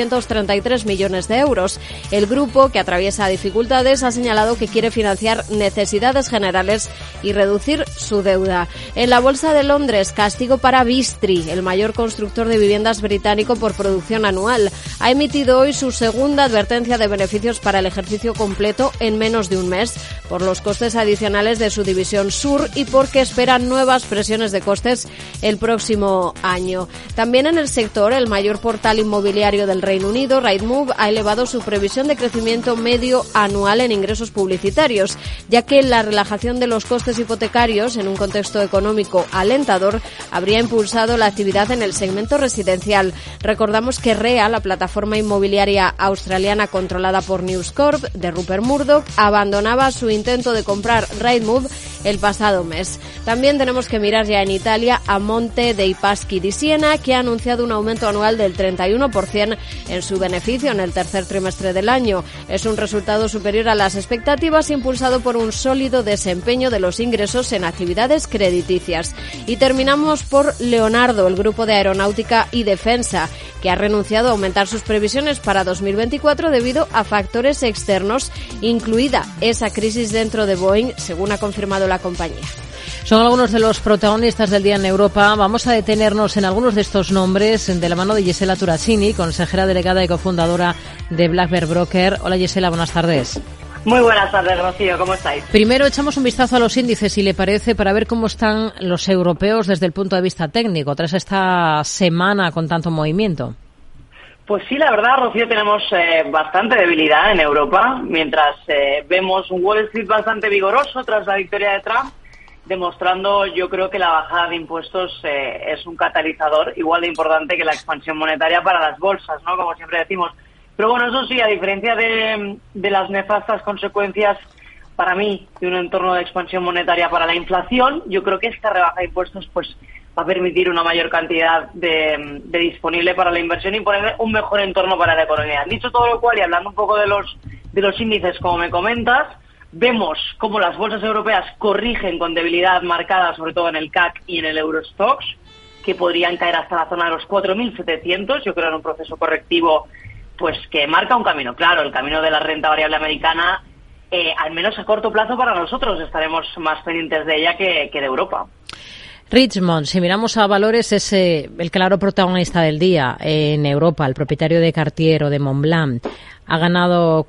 233 millones de euros. El grupo, que atraviesa dificultades, ha señalado que quiere financiar necesidades generales y reducir su deuda. En la Bolsa de Londres, castigo para Vistry, el mayor constructor de viviendas británico por producción anual. Ha emitido hoy su segunda advertencia de beneficios para el ejercicio completo en menos de un mes, por los costes adicionales de su división sur y porque esperan nuevas presiones de costes el próximo año. También en el sector, el mayor portal inmobiliario del Reino Unido, Rightmove, ha elevado su previsión de crecimiento medio anual en ingresos publicitarios, ya que la relajación de los costes hipotecarios en un contexto económico alentador habría impulsado la actividad en el segmento residencial. Recordamos que REA, la plataforma inmobiliaria australiana controlada por News Corp de Rupert Murdoch, abandonaba su intento de comprar Rightmove el pasado mes. También tenemos que mirar ya en Italia a Monte dei Paschi di Siena, que ha anunciado un aumento anual del 31% en su beneficio en el tercer trimestre del año. Es un resultado superior a las expectativas, impulsado por un sólido desempeño de los ingresos en actividades crediticias. Y terminamos por Leonardo, el grupo de aeronáutica y defensa, que ha renunciado a aumentar sus previsiones para 2024 debido a factores externos, incluida esa crisis dentro de Boeing, según ha confirmado la compañía. Son algunos de los protagonistas del día en Europa. Vamos a detenernos en algunos de estos nombres de la mano de Gisela Turasini, consejera delegada y cofundadora de Black Bear Broker. Hola Gisela, buenas tardes. Muy buenas tardes, Rocío, ¿cómo estáis? Primero echamos un vistazo a los índices, si le parece, para ver cómo están los europeos desde el punto de vista técnico, tras esta semana con tanto movimiento. Pues sí, la verdad, Rocío, tenemos bastante debilidad en Europa, mientras vemos un Wall Street bastante vigoroso tras la victoria de Trump, demostrando, yo creo, que la bajada de impuestos es un catalizador igual de importante que la expansión monetaria para las bolsas, ¿no? Como siempre decimos. Pero bueno, eso sí, a diferencia de las nefastas consecuencias para mí de un entorno de expansión monetaria para la inflación, yo creo que esta rebaja de impuestos pues va a permitir una mayor cantidad de disponible para la inversión y poner un mejor entorno para la economía. Dicho todo lo cual, y hablando un poco de los índices, como me comentas, vemos cómo las bolsas europeas corrigen con debilidad marcada, sobre todo en el CAC y en el Eurostoxx, que podrían caer hasta la zona de los 4.700, yo creo, en un proceso correctivo pues que marca un camino claro, el camino de la renta variable americana, al menos a corto plazo para nosotros, estaremos más pendientes de ella que de Europa. Richemont, si miramos a valores, es el claro protagonista del día en Europa. El propietario de Cartier o de Montblanc ha ganado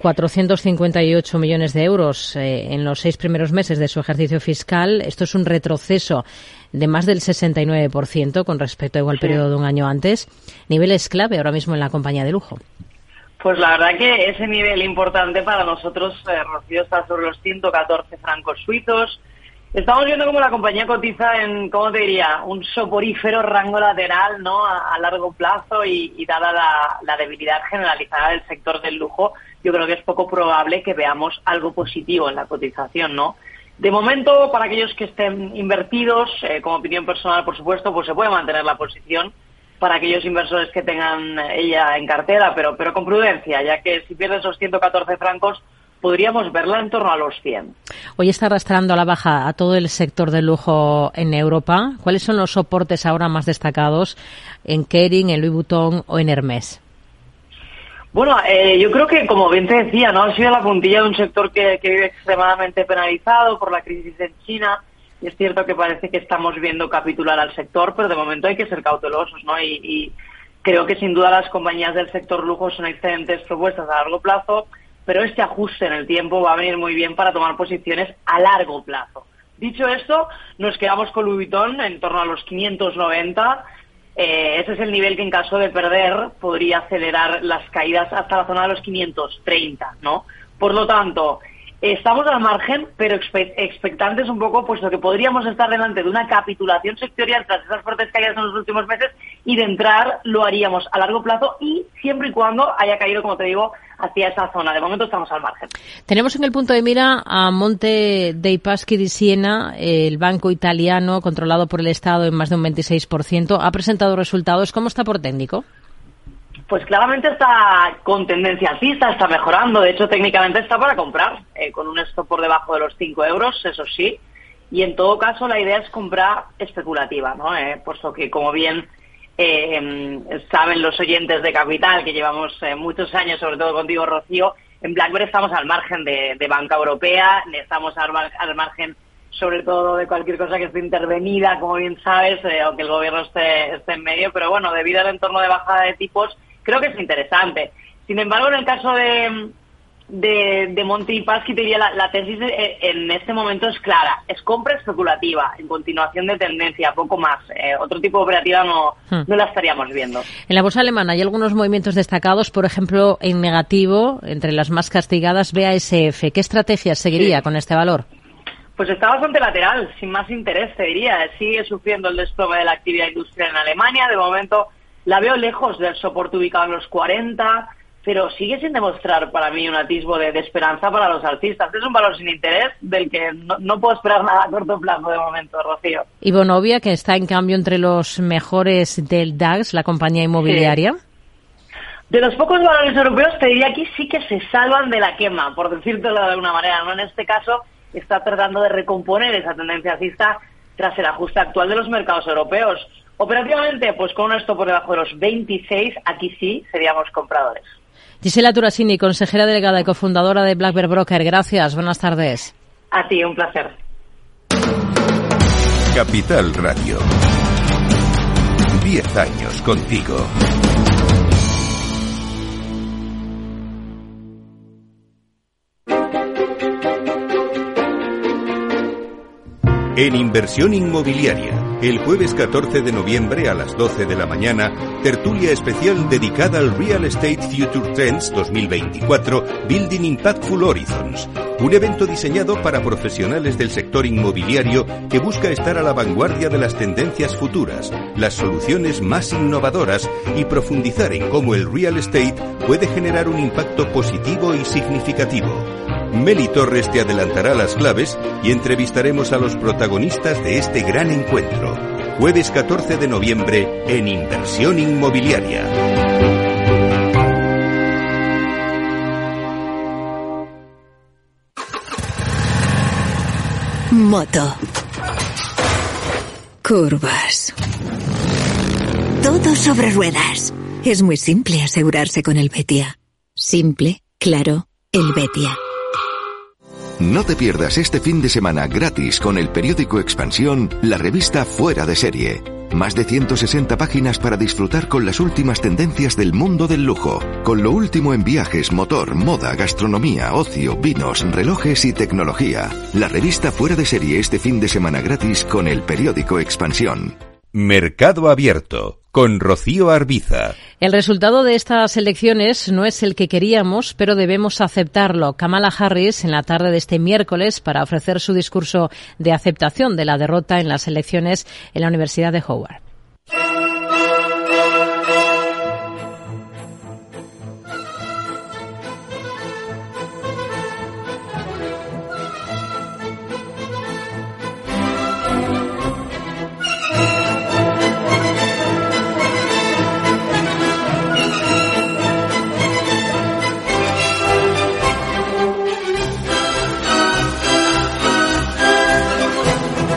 458 millones de euros en los 6 primeros meses de su ejercicio fiscal. Esto es un retroceso de más del 69% con respecto a igual periodo de un año antes. Niveles clave ahora mismo en la compañía de lujo. Pues la verdad que ese nivel importante para nosotros, Rocío, está sobre los 114 francos suizos. Estamos viendo cómo la compañía cotiza en, ¿cómo te diría?, un soporífero rango lateral, ¿no?, a largo plazo y dada la debilidad generalizada del sector del lujo, yo creo que es poco probable que veamos algo positivo en la cotización, ¿no? De momento, para aquellos que estén invertidos, como opinión personal, por supuesto, pues se puede mantener la posición. Para aquellos inversores que tengan ella en cartera, pero con prudencia, ya que si pierde esos 114 francos, podríamos verla en torno a los 100. Hoy está arrastrando a la baja a todo el sector del lujo en Europa. ¿Cuáles son los soportes ahora más destacados en Kering, en Louis Vuitton o en Hermès? Bueno, yo creo que, como bien te decía, ¿no? Ha sido la puntilla de un sector que vive extremadamente penalizado por la crisis en China. Y es cierto que parece que estamos viendo capitular al sector, pero de momento hay que ser cautelosos, ¿no? Y creo que sin duda las compañías del sector lujo son excelentes propuestas a largo plazo, pero este ajuste en el tiempo va a venir muy bien para tomar posiciones a largo plazo. Dicho esto, nos quedamos con Louis Vuitton en torno a los 590. Ese es el nivel que en caso de perder podría acelerar las caídas hasta la zona de los 530, ¿no? Por lo tanto, estamos al margen, pero expectantes un poco, puesto que podríamos estar delante de una capitulación sectorial tras esas fuertes caídas en los últimos meses, y de entrar lo haríamos a largo plazo y siempre y cuando haya caído, como te digo, hacia esa zona. De momento estamos al margen. Tenemos en el punto de mira a Monte dei Paschi di Siena, el banco italiano controlado por el Estado en más de un 26%. Ha presentado resultados. ¿Cómo está por técnico? Pues claramente está con tendencia alcista, está mejorando. De hecho, técnicamente está para comprar, con un stop por debajo de los 5 euros, eso sí. Y en todo caso, la idea es comprar especulativa, ¿no? Puesto que, como bien saben los oyentes de Capital, que llevamos muchos años, sobre todo contigo, Rocío, en BlackBerry estamos al margen de banca europea, estamos al margen sobre todo de cualquier cosa que esté intervenida, como bien sabes, aunque el gobierno esté en medio, pero bueno, debido al entorno de bajada de tipos, creo que es interesante. Sin embargo, en el caso de Monte dei Paschi, te diría la tesis en este momento es clara, es compra especulativa, en continuación de tendencia, poco más. Otro tipo de operativa no la estaríamos viendo. En la bolsa alemana hay algunos movimientos destacados, por ejemplo, en negativo, entre las más castigadas, BASF. ¿Qué estrategia seguiría con este valor? Pues está bastante lateral, sin más interés, te diría. Sigue sufriendo el desplome de la actividad industrial en Alemania. De momento la veo lejos del soporte ubicado en los 40, pero sigue sin demostrar para mí un atisbo de esperanza para los alcistas. Es un valor sin interés del que no puedo esperar nada a corto plazo de momento, Rocío. Y Vonovia, que está en cambio entre los mejores del DAX, la compañía inmobiliaria. Sí. De los pocos valores europeos, te diría aquí sí que se salvan de la quema, por decírtelo de alguna manera, ¿no? En este caso está tratando de recomponer esa tendencia alcista tras el ajuste actual de los mercados europeos. Operativamente, pues con un stop por debajo de los 26, aquí sí seríamos compradores. Gisela Turasini, consejera delegada y cofundadora de BlackBerry Broker. Gracias, buenas tardes. A ti, un placer. Capital Radio. 10 años contigo. En Inversión Inmobiliaria, el jueves 14 de noviembre a las 12 de la mañana, tertulia especial dedicada al Real Estate Future Trends 2024 Building Impactful Horizons, un evento diseñado para profesionales del sector inmobiliario que busca estar a la vanguardia de las tendencias futuras, las soluciones más innovadoras y profundizar en cómo el real estate puede generar un impacto positivo y significativo. Meli Torres te adelantará las claves y entrevistaremos a los protagonistas de este gran encuentro. Jueves 14 de noviembre en Inversión Inmobiliaria. Moto. Curvas. Todo sobre ruedas. Es muy simple asegurarse con el Betia. Simple, claro, el Betia. No te pierdas este fin de semana gratis con el periódico Expansión, la revista Fuera de Serie. Más de 160 páginas para disfrutar con las últimas tendencias del mundo del lujo, con lo último en viajes, motor, moda, gastronomía, ocio, vinos, relojes y tecnología. La revista Fuera de Serie este fin de semana gratis con el periódico Expansión. Mercado Abierto, con Rocío Arbiza. El resultado de estas elecciones no es el que queríamos, pero debemos aceptarlo. Kamala Harris, en la tarde de este miércoles, para ofrecer su discurso de aceptación de la derrota en las elecciones en la Universidad de Howard.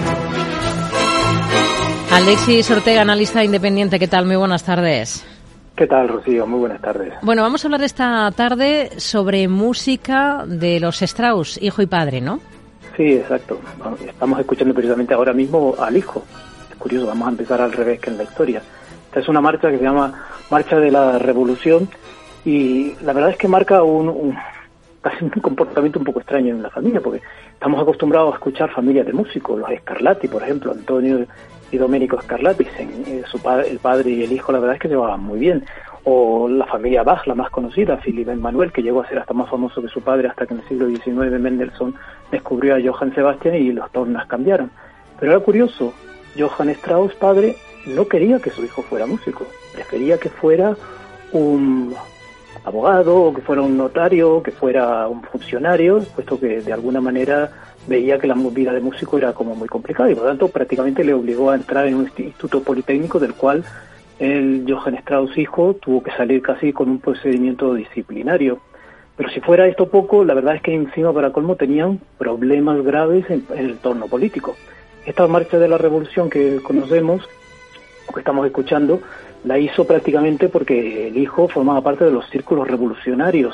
Alexis Ortega, analista independiente. ¿Qué tal? Muy buenas tardes. ¿Qué tal, Rocío? Muy buenas tardes. Bueno, vamos a hablar esta tarde sobre música de los Strauss, hijo y padre, ¿no? Sí, exacto. Estamos escuchando precisamente ahora mismo al hijo. Es curioso, vamos a empezar al revés que en la historia. Esta es una marcha que se llama Marcha de la Revolución y la verdad es que marca casi un comportamiento un poco extraño en la familia, porque estamos acostumbrados a escuchar familias de músicos, los Scarlatti, por ejemplo, Antonio y Domenico Scarlatti, el padre y el hijo, la verdad es que se llevaban muy bien. O la familia Bach, la más conocida, Philipp Emanuel, que llegó a ser hasta más famoso que su padre, hasta que en el siglo XIX Mendelssohn descubrió a Johann Sebastian y los tornas cambiaron. Pero era curioso, Johann Strauss, padre, no quería que su hijo fuera músico, prefería que fuera un abogado, o que fuera un notario, que fuera un funcionario, puesto que de alguna manera veía que la vida de músico era como muy complicada y por lo tanto prácticamente le obligó a entrar en un instituto politécnico del cual el Johann Strauss hijo tuvo que salir casi con un procedimiento disciplinario. Pero si fuera esto poco, la verdad es que encima para colmo tenían problemas graves en el entorno político. Esta marcha de la revolución que conocemos, o que estamos escuchando, la hizo prácticamente porque el hijo formaba parte de los círculos revolucionarios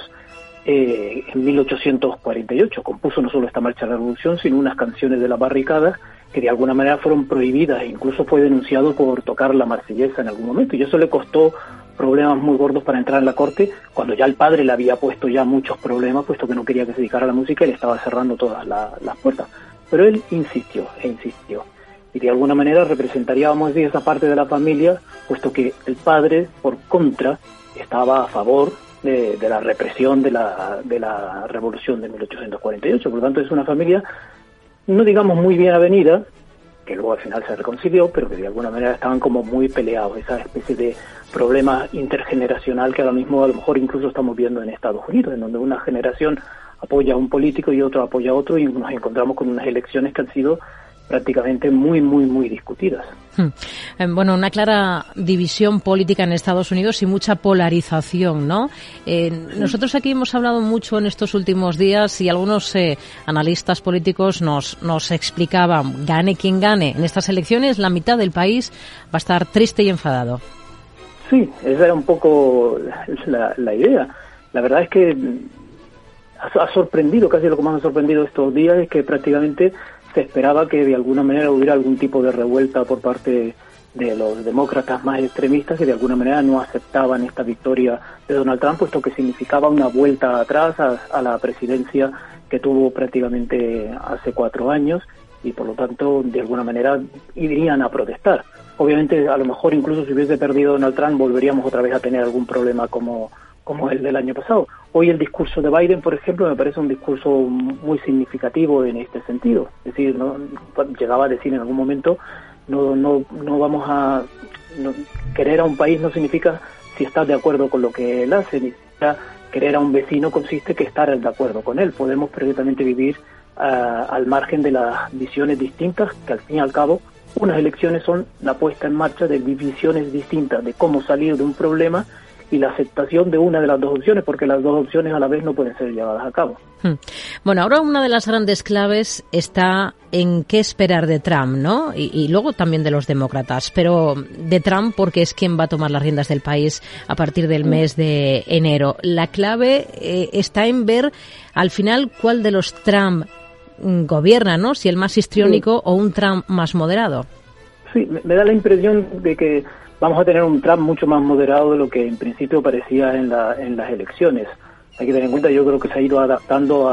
en 1848. Compuso no solo esta marcha de la revolución, sino unas canciones de las barricadas que de alguna manera fueron prohibidas e incluso fue denunciado por tocar la marsellesa en algún momento. Y eso le costó problemas muy gordos para entrar en la corte, cuando ya el padre le había puesto ya muchos problemas, puesto que no quería que se dedicara a la música y le estaba cerrando todas las puertas. Pero él insistió e insistió. Y de alguna manera representaría, vamos a decir, esa parte de la familia, puesto que el padre, por contra, estaba a favor de la represión de la revolución de 1848. Por lo tanto, es una familia, no digamos muy bien avenida, que luego al final se reconcilió, pero que de alguna manera estaban como muy peleados, esa especie de problema intergeneracional que ahora mismo a lo mejor incluso estamos viendo en Estados Unidos, en donde una generación apoya a un político y otro apoya a otro y nos encontramos con unas elecciones que han sido prácticamente muy discutidas. Bueno, una clara división política en Estados Unidos y mucha polarización, ¿no? Nosotros aquí hemos hablado mucho en estos últimos días y algunos analistas políticos nos explicaban, gane quien gane, en estas elecciones la mitad del país va a estar triste y enfadado. Sí, esa era un poco la idea. La verdad es que ha sorprendido, casi lo que más me ha sorprendido estos días es que prácticamente se esperaba que de alguna manera hubiera algún tipo de revuelta por parte de los demócratas más extremistas que de alguna manera no aceptaban esta victoria de Donald Trump, puesto que significaba una vuelta atrás a la presidencia que tuvo prácticamente hace 4 años y por lo tanto de alguna manera irían a protestar. Obviamente a lo mejor incluso si hubiese perdido Donald Trump volveríamos otra vez a tener algún problema como el del año pasado. Hoy el discurso de Biden, por ejemplo, me parece un discurso muy significativo en este sentido. Es decir, ¿no? Llegaba a decir en algún momento, no vamos a... querer a un país no significa si estás de acuerdo con lo que él hace, ni siquiera querer a un vecino consiste que estar de acuerdo con él. Podemos perfectamente vivir al margen de las visiones distintas, que al fin y al cabo unas elecciones son la puesta en marcha de visiones distintas de cómo salir de un problema y la aceptación de una de las dos opciones, porque las dos opciones a la vez no pueden ser llevadas a cabo. Bueno, ahora una de las grandes claves está en qué esperar de Trump, ¿no? Y luego también de los demócratas, pero de Trump porque es quien va a tomar las riendas del país a partir del mes de enero. La clave está en ver al final cuál de los Trump gobierna, ¿no? Si el más histriónico o un Trump más moderado. Sí, me da la impresión de que vamos a tener un Trump mucho más moderado de lo que en principio parecía en las elecciones. Hay que tener en cuenta, yo creo que se ha ido adaptando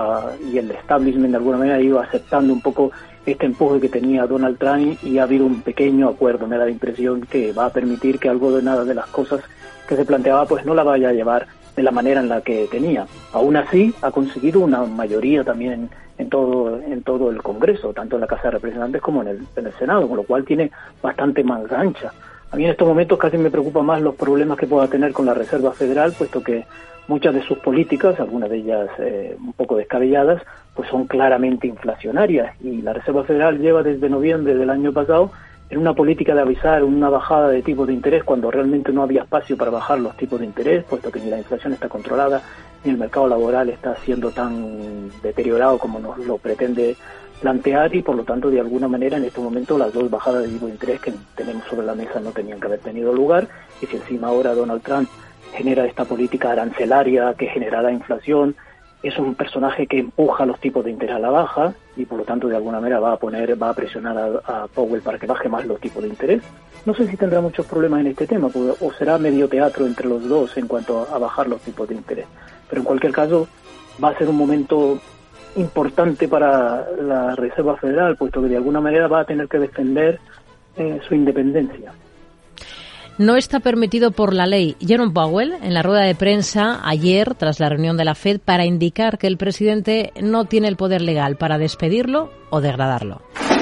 y el establishment de alguna manera ha ido aceptando un poco este empuje que tenía Donald Trump y ha habido un pequeño acuerdo. Me da la impresión que va a permitir que algo de nada de las cosas que se planteaba pues no la vaya a llevar de la manera en la que tenía. Aún así ha conseguido una mayoría también en todo el Congreso, tanto en la Casa de Representantes como en el Senado, con lo cual tiene bastante más ancha. A mí en estos momentos casi me preocupan más los problemas que pueda tener con la Reserva Federal, puesto que muchas de sus políticas, algunas de ellas un poco descabelladas, pues son claramente inflacionarias. Y la Reserva Federal lleva desde noviembre del año pasado en una política de avisar una bajada de tipos de interés cuando realmente no había espacio para bajar los tipos de interés, puesto que ni la inflación está controlada, ni el mercado laboral está siendo tan deteriorado como nos lo pretende plantear, y por lo tanto, de alguna manera, en este momento las dos bajadas de tipo de interés que tenemos sobre la mesa no tenían que haber tenido lugar, y si encima ahora Donald Trump genera esta política arancelaria que generará inflación, es un personaje que empuja los tipos de interés a la baja y por lo tanto de alguna manera va a presionar a Powell para que baje más los tipos de interés. No sé si tendrá muchos problemas en este tema, o será medio teatro entre los dos en cuanto a bajar los tipos de interés, pero en cualquier caso va a ser un momento importante para la Reserva Federal, puesto que de alguna manera va a tener que defender su independencia. No está permitido por la ley. Jerome Powell, en la rueda de prensa ayer, tras la reunión de la FED, para indicar que el presidente no tiene el poder legal para despedirlo o degradarlo.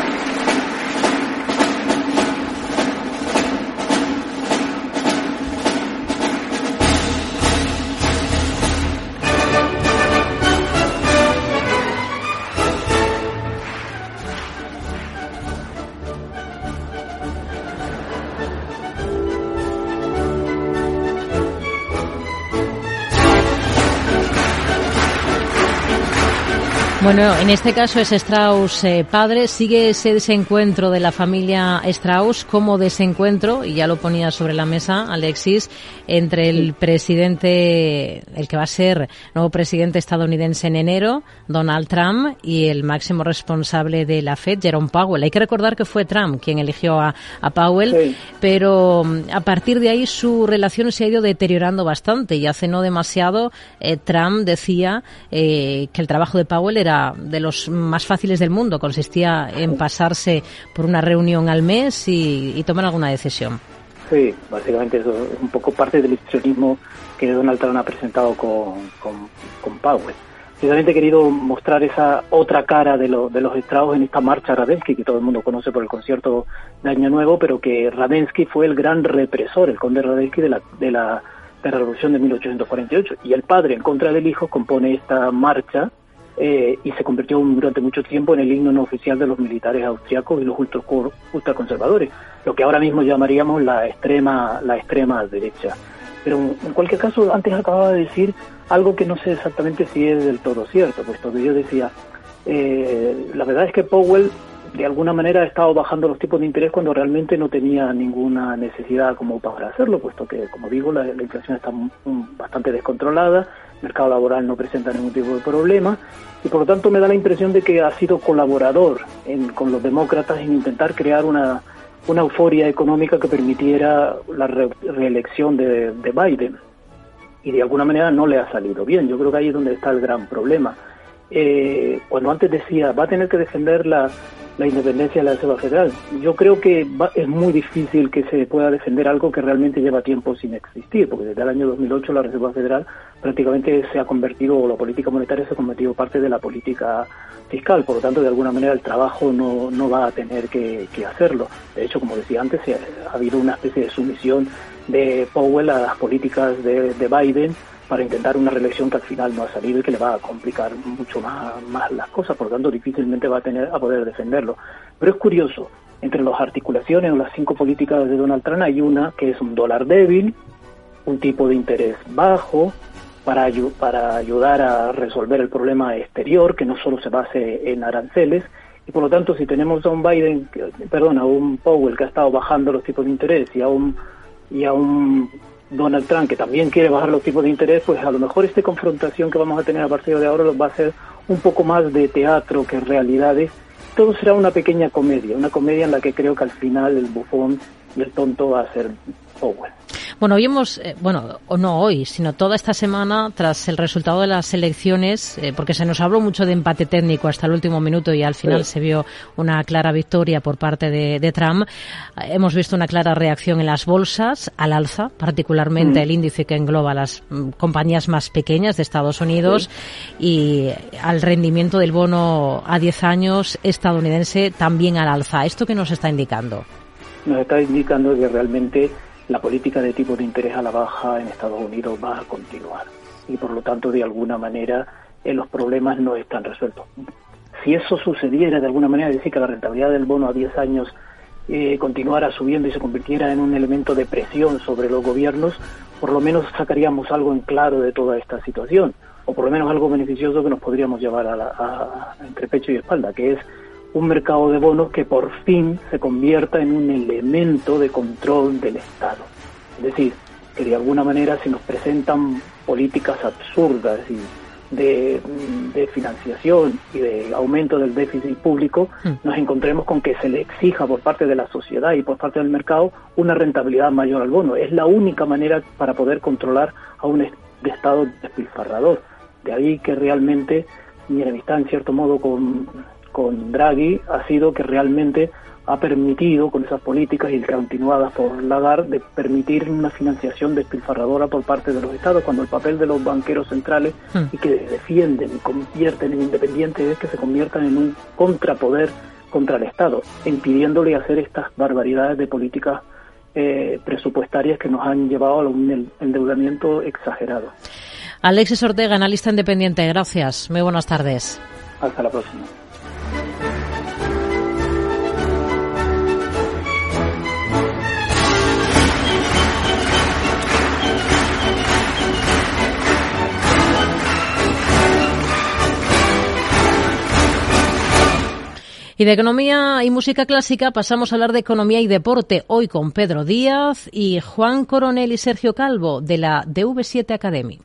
Bueno, en este caso es Strauss padre. Sigue ese desencuentro de la familia Strauss como desencuentro, y ya lo ponía sobre la mesa Alexis, entre el presidente, el que va a ser nuevo presidente estadounidense en enero, Donald Trump, y el máximo responsable de la FED, Jerome Powell. Hay que recordar que fue Trump quien eligió a Powell, sí, pero a partir de ahí su relación se ha ido deteriorando bastante, y hace no demasiado Trump decía que el trabajo de Powell era de los más fáciles del mundo, consistía en pasarse por una reunión al mes y tomar alguna decisión. Sí, básicamente eso es un poco parte del histrionismo que Donald Trump ha presentado con Powell. Precisamente he querido mostrar esa otra cara de los Strauss en esta marcha Radetzky, que todo el mundo conoce por el concierto de Año Nuevo, pero que Radetzky fue el gran represor, el conde Radetzky de la Revolución de 1848, y el padre en contra del hijo compone esta marcha y se convirtió durante mucho tiempo en el himno no oficial de los militares austriacos y los ultraconservadores, lo que ahora mismo llamaríamos la extrema derecha. Pero en cualquier caso, antes acababa de decir algo que no sé exactamente si es del todo cierto, puesto que yo decía, la verdad es que Powell de alguna manera ha estado bajando los tipos de interés cuando realmente no tenía ninguna necesidad como para hacerlo, puesto que, como digo, la inflación está bastante descontrolada, el mercado laboral no presenta ningún tipo de problema, y por lo tanto me da la impresión de que ha sido colaborador con los demócratas en intentar crear una euforia económica que permitiera la reelección de Biden, y de alguna manera no le ha salido bien. Yo creo que ahí es donde está el gran problema. Cuando antes decía, va a tener que defender la independencia de la Reserva Federal, yo creo que es muy difícil que se pueda defender algo que realmente lleva tiempo sin existir, porque desde el año 2008 la Reserva Federal prácticamente se ha convertido, o la política monetaria se ha convertido parte de la política fiscal, por lo tanto de alguna manera el trabajo no va a tener que hacerlo. De hecho, como decía antes, ha habido una especie de sumisión de Powell a las políticas de Biden para intentar una reelección que al final no ha salido y que le va a complicar mucho más las cosas, por lo tanto difícilmente va a poder defenderlo. Pero es curioso, entre las articulaciones o las 5 políticas de Donald Trump hay una que es un dólar débil, un tipo de interés bajo, para ayudar a resolver el problema exterior, que no solo se base en aranceles, y por lo tanto si tenemos a un Powell que ha estado bajando los tipos de interés y a un Donald Trump que también quiere bajar los tipos de interés, pues a lo mejor esta confrontación que vamos a tener a partir de ahora va a ser un poco más de teatro que realidades. Todo será una pequeña comedia, una comedia en la que creo que al final el bufón y el tonto va a ser Powell. Bueno, hoy no hoy, sino toda esta semana, tras el resultado de las elecciones, porque se nos habló mucho de empate técnico hasta el último minuto y al final se vio una clara victoria por parte de Trump, hemos visto una clara reacción en las bolsas, al alza, particularmente el índice que engloba las compañías más pequeñas de Estados Unidos, y al rendimiento del bono a 10 años estadounidense también al alza. ¿Esto qué nos está indicando? Nos está indicando que realmente la política de tipo de interés a la baja en Estados Unidos va a continuar y por lo tanto de alguna manera los problemas no están resueltos. Si eso sucediera de alguna manera, es decir, que la rentabilidad del bono a 10 años continuara subiendo y se convirtiera en un elemento de presión sobre los gobiernos, por lo menos sacaríamos algo en claro de toda esta situación, o por lo menos algo beneficioso que nos podríamos llevar entre pecho y espalda, que es un mercado de bonos que por fin se convierta en un elemento de control del Estado. Es decir, que de alguna manera se nos presentan políticas absurdas y de financiación y de aumento del déficit público, nos encontremos con que se le exija por parte de la sociedad y por parte del mercado una rentabilidad mayor al bono. Es la única manera para poder controlar a un Estado despilfarrador. De ahí que realmente mi enemistad en cierto modo con Draghi ha sido que realmente ha permitido, con esas políticas y continuadas por Lagarde, de permitir una financiación despilfarradora por parte de los Estados, cuando el papel de los banqueros centrales y que defienden y convierten en independientes es que se conviertan en un contrapoder contra el Estado, impidiéndole hacer estas barbaridades de políticas presupuestarias que nos han llevado a un endeudamiento exagerado. Alexis Ortega, analista independiente, gracias. Muy buenas tardes. Hasta la próxima. Y de economía y música clásica pasamos a hablar de economía y deporte, hoy con Pedro Díaz y Juan Coronel y Sergio Calvo de la DV7 Academy.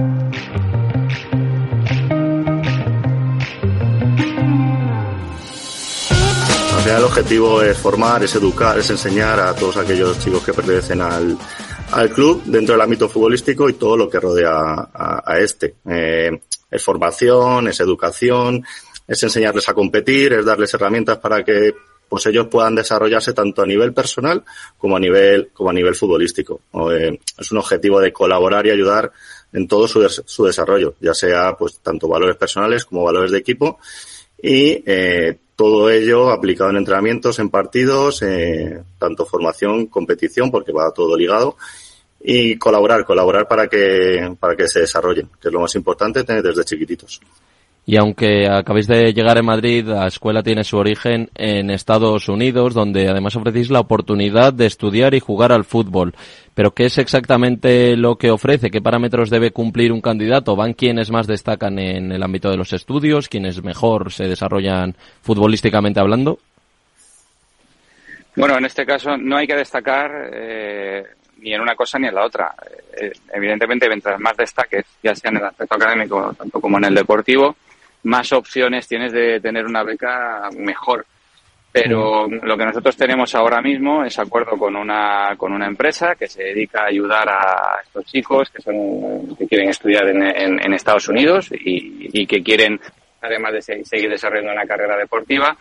Al final el objetivo es formar, es educar, es enseñar a todos aquellos chicos que pertenecen al club dentro del ámbito futbolístico y todo lo que rodea a este. Es formación, es educación, es enseñarles a competir, es darles herramientas para que pues ellos puedan desarrollarse tanto a nivel personal como a nivel futbolístico. Es un objetivo de colaborar y ayudar en todo su desarrollo, ya sea pues tanto valores personales como valores de equipo y todo ello aplicado en entrenamientos, en partidos, tanto formación, competición, porque va todo ligado, y colaborar para que se desarrollen, que es lo más importante desde chiquititos. Y aunque acabéis de llegar en Madrid, la escuela tiene su origen en Estados Unidos, donde además ofrecéis la oportunidad de estudiar y jugar al fútbol. Pero ¿qué es exactamente lo que ofrece? ¿Qué parámetros debe cumplir un candidato? ¿Van quienes más destacan en el ámbito de los estudios? ¿Quienes mejor se desarrollan futbolísticamente hablando? Bueno, en este caso no hay que destacar ni en una cosa ni en la otra. Evidentemente, mientras más destaques, ya sea en el aspecto académico tanto como en el deportivo, más opciones tienes de tener una beca mejor. Pero lo que nosotros tenemos ahora mismo es acuerdo con una empresa que se dedica a ayudar a estos chicos que quieren estudiar en Estados Unidos y que quieren, además de seguir desarrollando una carrera deportiva,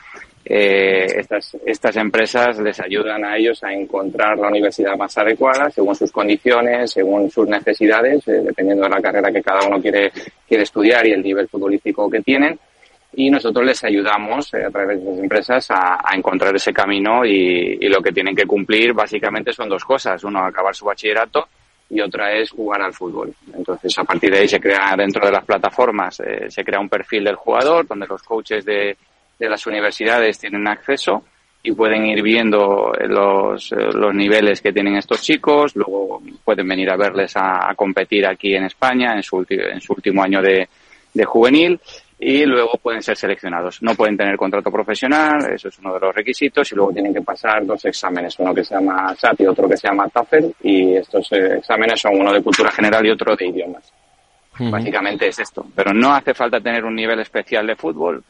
estas empresas les ayudan a ellos a encontrar la universidad más adecuada según sus condiciones, según sus necesidades, dependiendo de la carrera que cada uno quiere estudiar y el nivel futbolístico que tienen. Y nosotros les ayudamos a través de las empresas a encontrar ese camino y lo que tienen que cumplir básicamente son dos cosas. Uno, acabar su bachillerato y otra es jugar al fútbol. Entonces, a partir de ahí se crea dentro de las plataformas, se crea un perfil del jugador donde los coaches de las universidades tienen acceso y pueden ir viendo los niveles que tienen estos chicos. Luego pueden venir a verles a competir aquí en España en su último año de juvenil. Y luego pueden ser seleccionados. No pueden tener contrato profesional, eso es uno de los requisitos, y luego tienen que pasar dos exámenes, uno que se llama SAT y otro que se llama TOEFL, y estos exámenes son uno de cultura general y otro de idiomas. Básicamente es esto. Pero no hace falta tener un nivel especial de fútbol,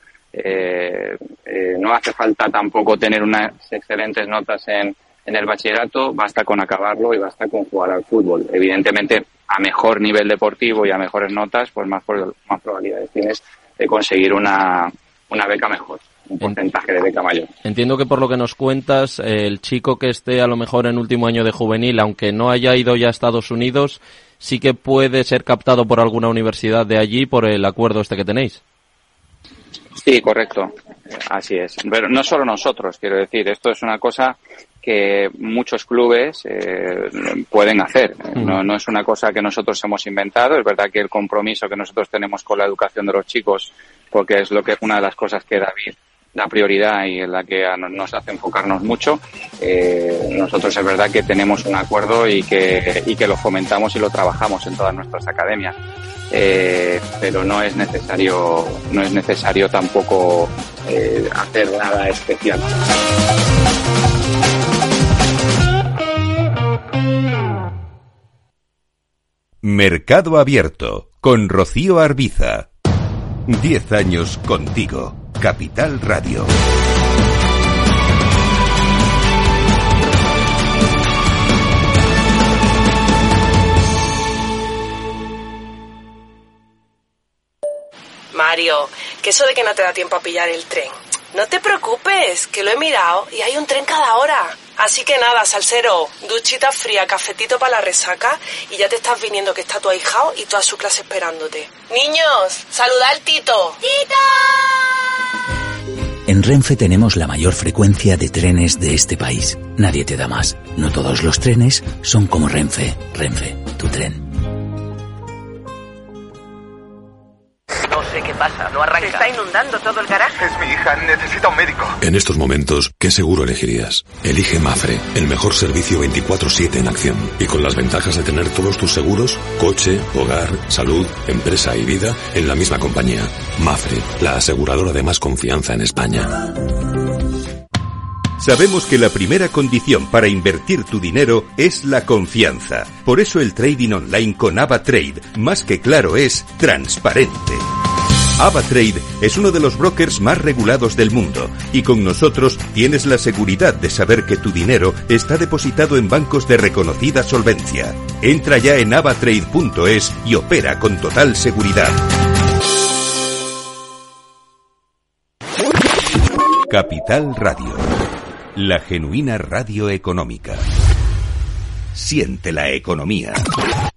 no hace falta tampoco tener unas excelentes notas en el bachillerato, basta con acabarlo y basta con jugar al fútbol. Evidentemente, a mejor nivel deportivo y a mejores notas, pues más probabilidades tienes de conseguir una beca mejor, un porcentaje de beca mayor. Entiendo que por lo que nos cuentas, el chico que esté a lo mejor en último año de juvenil, aunque no haya ido ya a Estados Unidos, sí que puede ser captado por alguna universidad de allí por el acuerdo este que tenéis. Sí, correcto. Así es. Pero no solo nosotros, quiero decir, esto es una cosa que muchos clubes pueden hacer. No es una cosa que nosotros hemos inventado. Es verdad que el compromiso que nosotros tenemos con la educación de los chicos, porque es una de las cosas que David da prioridad y en la que nos hace enfocarnos mucho, Nosotros es verdad que tenemos un acuerdo y que lo fomentamos y lo trabajamos en todas nuestras academias, pero no es necesario tampoco hacer nada especial. Mercado Abierto con Rocío Arbiza. 10 años contigo. Capital Radio. Mario, que eso de que no te da tiempo a pillar el tren. No te preocupes, que lo he mirado y hay un tren cada hora. Así que nada, salsero, duchita fría, cafetito para la resaca y ya te estás viniendo, que está tu ahijao y toda su clase esperándote. Niños, saluda al Tito. ¡Tito! En Renfe tenemos la mayor frecuencia de trenes de este país. Nadie te da más. No todos los trenes son como Renfe. Renfe, tu tren. No sé qué pasa, no arranca. Se está inundando todo el garaje. Es mi hija, necesita un médico. En estos momentos, ¿qué seguro elegirías? Elige Mafre, el mejor servicio 24/7 en acción. Y con las ventajas de tener todos tus seguros, coche, hogar, salud, empresa y vida, en la misma compañía. Mafre, la aseguradora de más confianza en España. Sabemos que la primera condición para invertir tu dinero es la confianza. Por eso el trading online con AvaTrade, más que claro, es transparente. AvaTrade es uno de los brokers más regulados del mundo y con nosotros tienes la seguridad de saber que tu dinero está depositado en bancos de reconocida solvencia. Entra ya en avatrade.es y opera con total seguridad. Capital Radio, la genuina radio económica. Siente la economía.